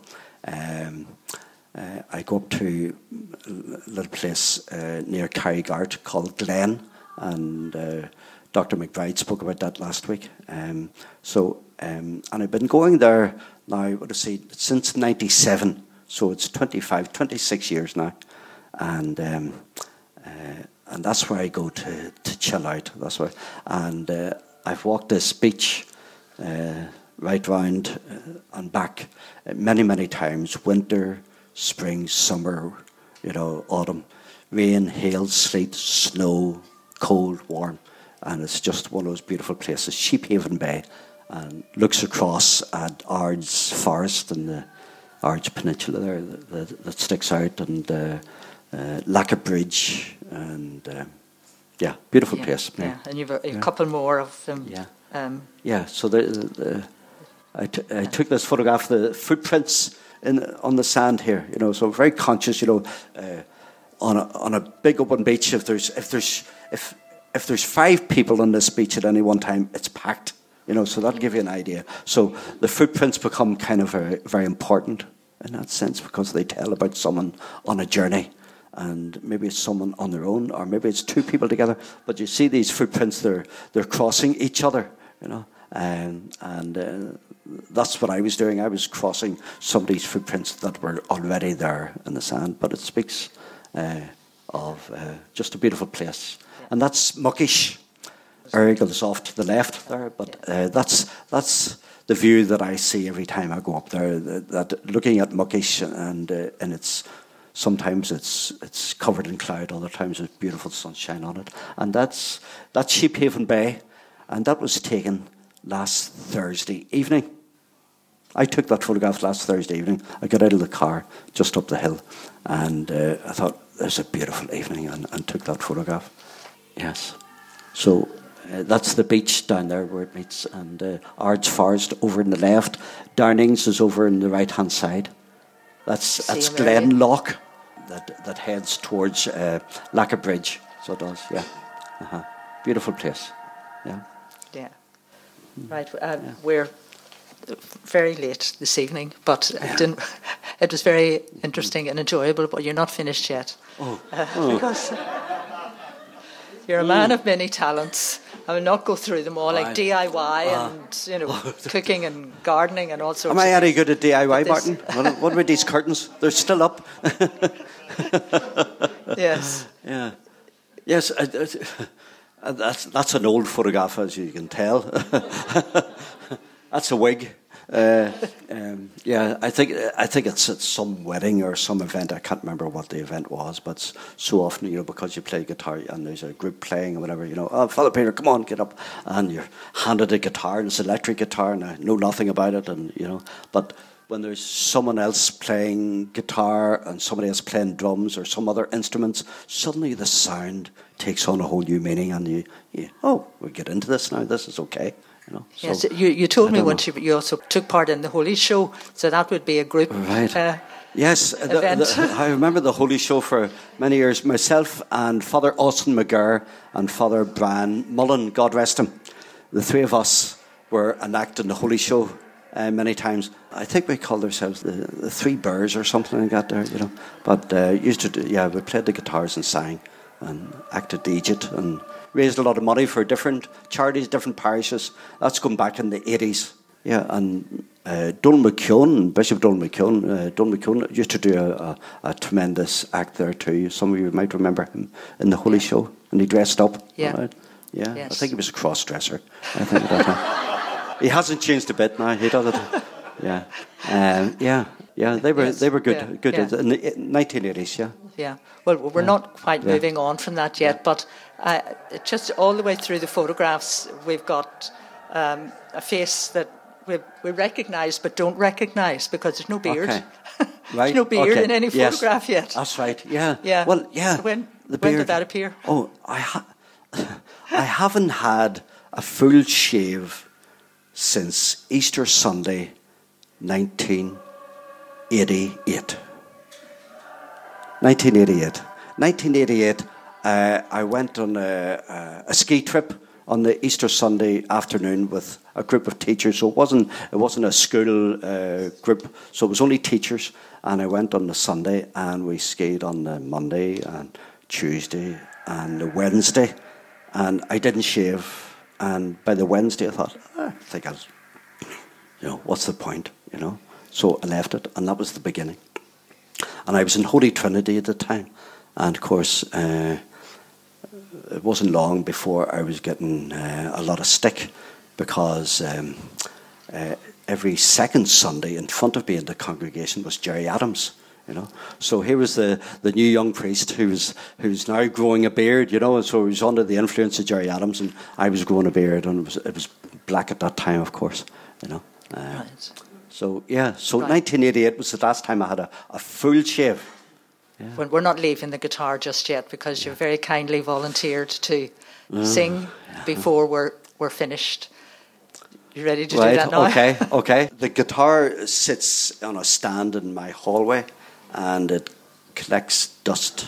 Um, uh, I go up to a little place uh, near Carrygart called Glen, and uh, Doctor McBride spoke about that last week. Um, so, um, and I've been going there now, what do I say, since ninety-seven. So it's twenty-five, twenty-six years now. And um, uh, and that's where I go to, to chill out. That's where, and uh, I've walked this beach uh, right round uh, and back uh, many, many times. Winter, spring, summer, you know, autumn, rain, hail, sleet, snow, cold, warm, and it's just one of those beautiful places. Sheephaven Bay, and looks across at Ards Forest and the Ards Peninsula there that, that, that sticks out, and uh, uh, Lacker Bridge, and uh, yeah, beautiful
yeah,
place.
Yeah, yeah. And you've a, a yeah. couple more of them.
Yeah,
um,
yeah. So the, the, I, t- I took this photograph, the footprints in on the sand here. You know, so I'm very conscious. You know, uh, on a on a big open beach, if there's if there's if if there's five people on this beach at any one time, it's packed. You know, so that'll give you an idea. So the footprints become kind of very, very important in that sense, because they tell about someone on a journey, and maybe it's someone on their own, or maybe it's two people together. But you see these footprints; they're they're crossing each other. You know, um, and uh, that's what I was doing. I was crossing somebody's footprints that were already there in the sand. But it speaks uh, of uh, just a beautiful place, and that's Muckish. Errigal is off to the left there, but uh, that's that's the view that I see every time I go up there. That, that looking at Muckish, and uh, and it's sometimes it's it's covered in cloud, other times there's beautiful sunshine on it, and that's that's Sheephaven Bay, and that was taken last Thursday evening. I took that photograph last Thursday evening. I got out of the car just up the hill, and uh, I thought there's a beautiful evening, and, and took that photograph. Yes, so. Uh, that's the beach down there where it meets, and uh, Ards Forest over in the left. Downings is over in the right-hand side. That's that's Glenlock that that heads towards uh, Lacker Bridge. So it does, yeah. Uh-huh. Beautiful place, yeah.
Yeah. Right, um, yeah. We're very late this evening, but yeah. it didn't. It was very interesting and enjoyable. But you're not finished yet.
Oh.
Uh,
oh.
Because you're a man of many talents. I will not go through them all, like right. D I Y uh, and you know cooking and gardening and all sorts.
Am I
of
any good at D I Y, Martin? what, what about these curtains? They're still up.
Yes.
Yeah. Yes. Uh, uh, that's that's an old photograph, as you can tell. That's a wig. Uh, um, yeah, I think I think it's at some wedding or some event. I can't remember what the event was, but so often, you know, because you play guitar and there's a group playing or whatever, you know, oh, Father Peter, come on, get up, and you're handed a guitar, and it's an electric guitar, and I know nothing about it, and you know, but when there's someone else playing guitar and somebody else playing drums or some other instruments, suddenly the sound takes on a whole new meaning, and you, you oh, we get into this now. This is okay. You know, so
yes, you, you told me once you, you also took part in the Holy Show, so that would be a group
right.
uh,
yes,
event.
The, the, I remember the Holy Show for many years. Myself and Father Austin McGurr and Father Brian Mullen, God rest him, the three of us were enacting the Holy Show uh, many times. I think we called ourselves the, the Three Bears or something like that there, you know. But uh, used to, do, yeah, we played the guitars and sang and acted the Egypt and raised a lot of money for different charities, different parishes. That's going back in the eighties. Yeah, and uh, Donald McKeown, Bishop Donald McKeown, uh, Donald McKeown used to do a, a, a tremendous act there too. Some of you might remember him in the Holy Show, and he dressed up.
Yeah,
right? Yeah.
Yes.
I think he was a cross-dresser. I think that, he hasn't changed a bit now. He does it. Yeah, um, yeah, yeah. They were yes. they were good, yeah. good yeah. in the nineteen eighties. Yeah.
Yeah. Well, we're yeah. not quite yeah. moving on from that yet, but uh, just all the way through the photographs, we've got um, a face that we we recognise but don't recognise because there's no beard.
Okay. Right.
There's no beard
okay.
in any
yes.
photograph yet.
That's right. Yeah.
Yeah.
Well, yeah.
So when
the
when
beard.
did that appear?
Oh, I ha- I haven't had a full shave since Easter Sunday, nineteen eighty-eight. nineteen eighty-eight. nineteen eighty-eight, uh, I went on a, a, a ski trip on the Easter Sunday afternoon with a group of teachers. So it wasn't it wasn't a school uh, group, so it was only teachers. And I went on the Sunday, and we skied on the Monday and Tuesday and the Wednesday, and I didn't shave. And by the Wednesday, I thought, oh, I think I'll, you know, what's the point, you know? So I left it, and that was the beginning. And I was in Holy Trinity at the time. And, of course, uh, it wasn't long before I was getting uh, a lot of stick because um, uh, every second Sunday in front of me in the congregation was Jerry Adams, you know. So here was the, the new young priest who was who's now growing a beard, you know, and so he was under the influence of Jerry Adams, and I was growing a beard, and it was, it was black at that time, of course, you know. Uh,
right.
So, yeah, so
right.
nineteen eighty-eight was the last time I had a, a full shave. Yeah.
Well, we're not leaving the guitar just yet because you very kindly volunteered to uh, sing yeah. before we're we're finished. You ready to
right,
do that now?
Okay, okay. The guitar sits on a stand in my hallway and it collects dust.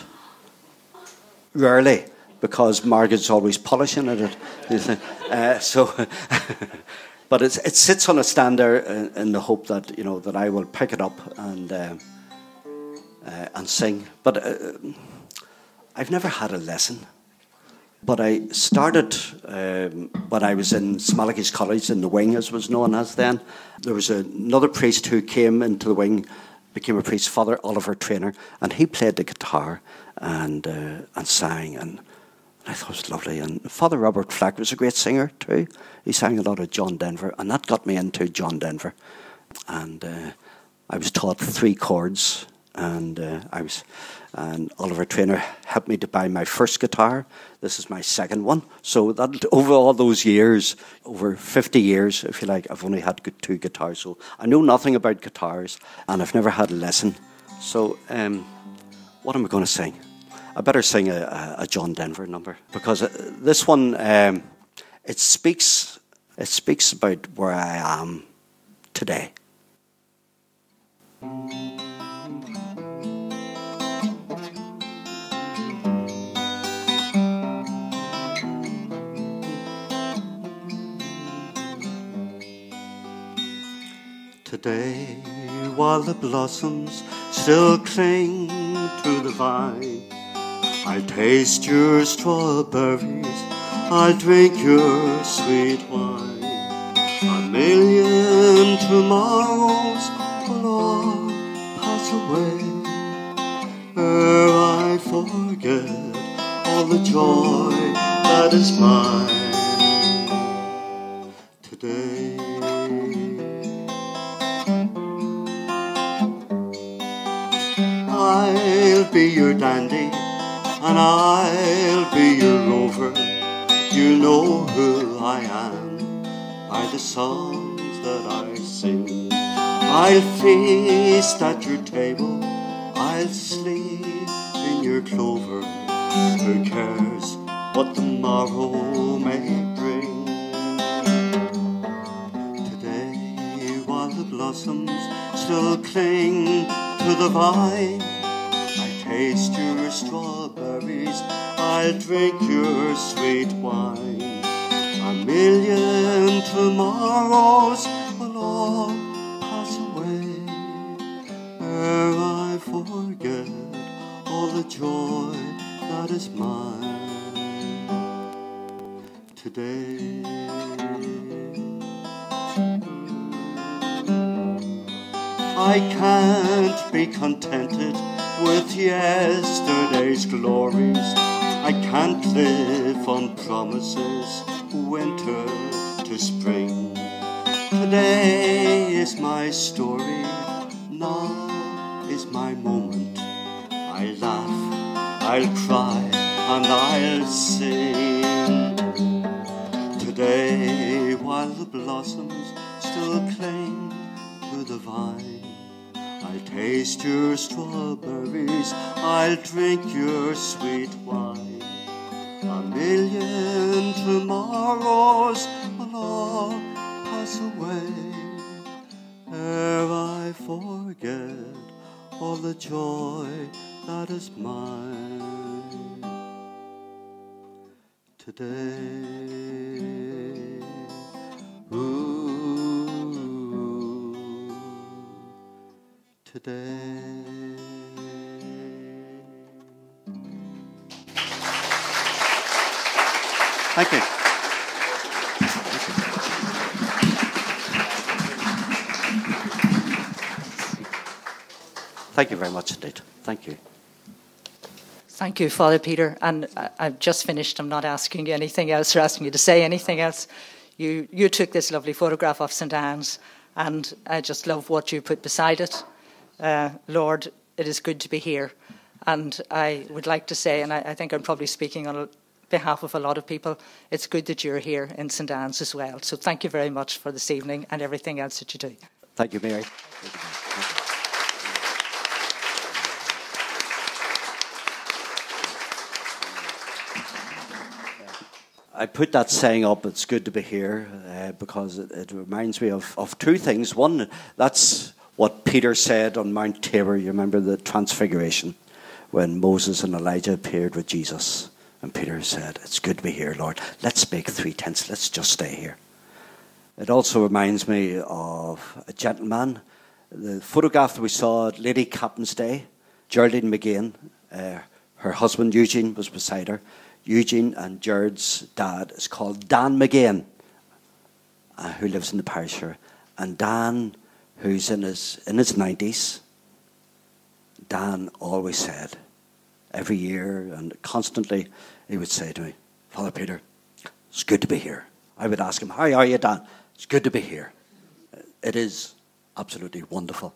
Rarely, because Margaret's always polishing it. Uh, so, but it's, it sits on a stand there in, in the hope that, you know, that I will pick it up and uh, uh, and sing. But uh, I've never had a lesson. But I started um, when I was in Smalachy's College in the wing, as it was known as then. There was a, another priest who came into the wing, became a priest, Father Oliver Traynor, and he played the guitar and uh, and sang, and I thought it was lovely. And Father Robert Flack was a great singer too. He sang a lot of John Denver, and that got me into John Denver. And uh, I was taught three chords, and uh, I was. And Oliver Traynor helped me to buy my first guitar. This is my second one. So that over all those years, over fifty years, if you like, I've only had two guitars. So I know nothing about guitars, and I've never had a lesson. So um, what am I going to sing? I better sing a, a John Denver number, because this one, um, it speaks, it speaks about where I am today. Today, while the blossoms still cling to the vine, I'll taste your strawberries, I'll drink your sweet wine. A million tomorrows will all pass away ere I forget all the joy that is mine today. I'll be your dandy and I'll be your rover. You know who I am by the songs that I sing. I'll feast at your table, I'll sleep in your clover. Who cares what the morrow may bring? Today, while the blossoms still cling to the vine, I taste your strawberries, I'll drink your sweet wine. A million tomorrows will all pass away ere I forget all the joy that is mine today. I can't be contented with yesterday's glories. I can't live on promises, winter to spring. Today is my story, now is my moment. I laugh, I'll cry, and I'll sing. Today, while the blossoms still cling to the vine, I'll taste your strawberries, I'll drink your sweet wine. A million tomorrows will all pass away ere I forget all the joy that is mine today. Ooh, today. Thank you. Thank you very much indeed. Thank you.
Thank you, Father Peter. And I, I've just finished. I'm not asking you anything else or asking you to say anything else. You you took this lovely photograph of Saint Anne's, and I just love what you put beside it. Uh, Lord, it is good to be here. And I would like to say, and I, I think I'm probably speaking on behalf of a lot of people, it's good that you're here in Saint Anne's as well. So thank you very much for this evening and everything else that you do.
Thank you, Mary. Thank you. Thank you. I put that saying up, it's good to be here, uh, because it, it reminds me of, of two things. One, that's what Peter said on Mount Tabor. You remember the Transfiguration, when Moses and Elijah appeared with Jesus. And Peter said, it's good to be here, Lord. Let's make three tents. Let's just stay here. It also reminds me of a gentleman. The photograph that we saw at Lady Captain's Day, Geraldine McGain, uh, her husband Eugene was beside her. Eugene and Jared's dad is called Dan McGain, uh, who lives in the parish here. And Dan, who's in his in his nineties, Dan always said, every year and constantly, he would say to me, Father Peter, it's good to be here. I would ask him, how are you, Dan? It's good to be here. It is absolutely wonderful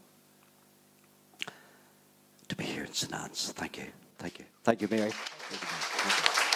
to be here in Saint Anne's. Thank you. Thank you. Thank you, Mary. Thank you, Mary. Thank you.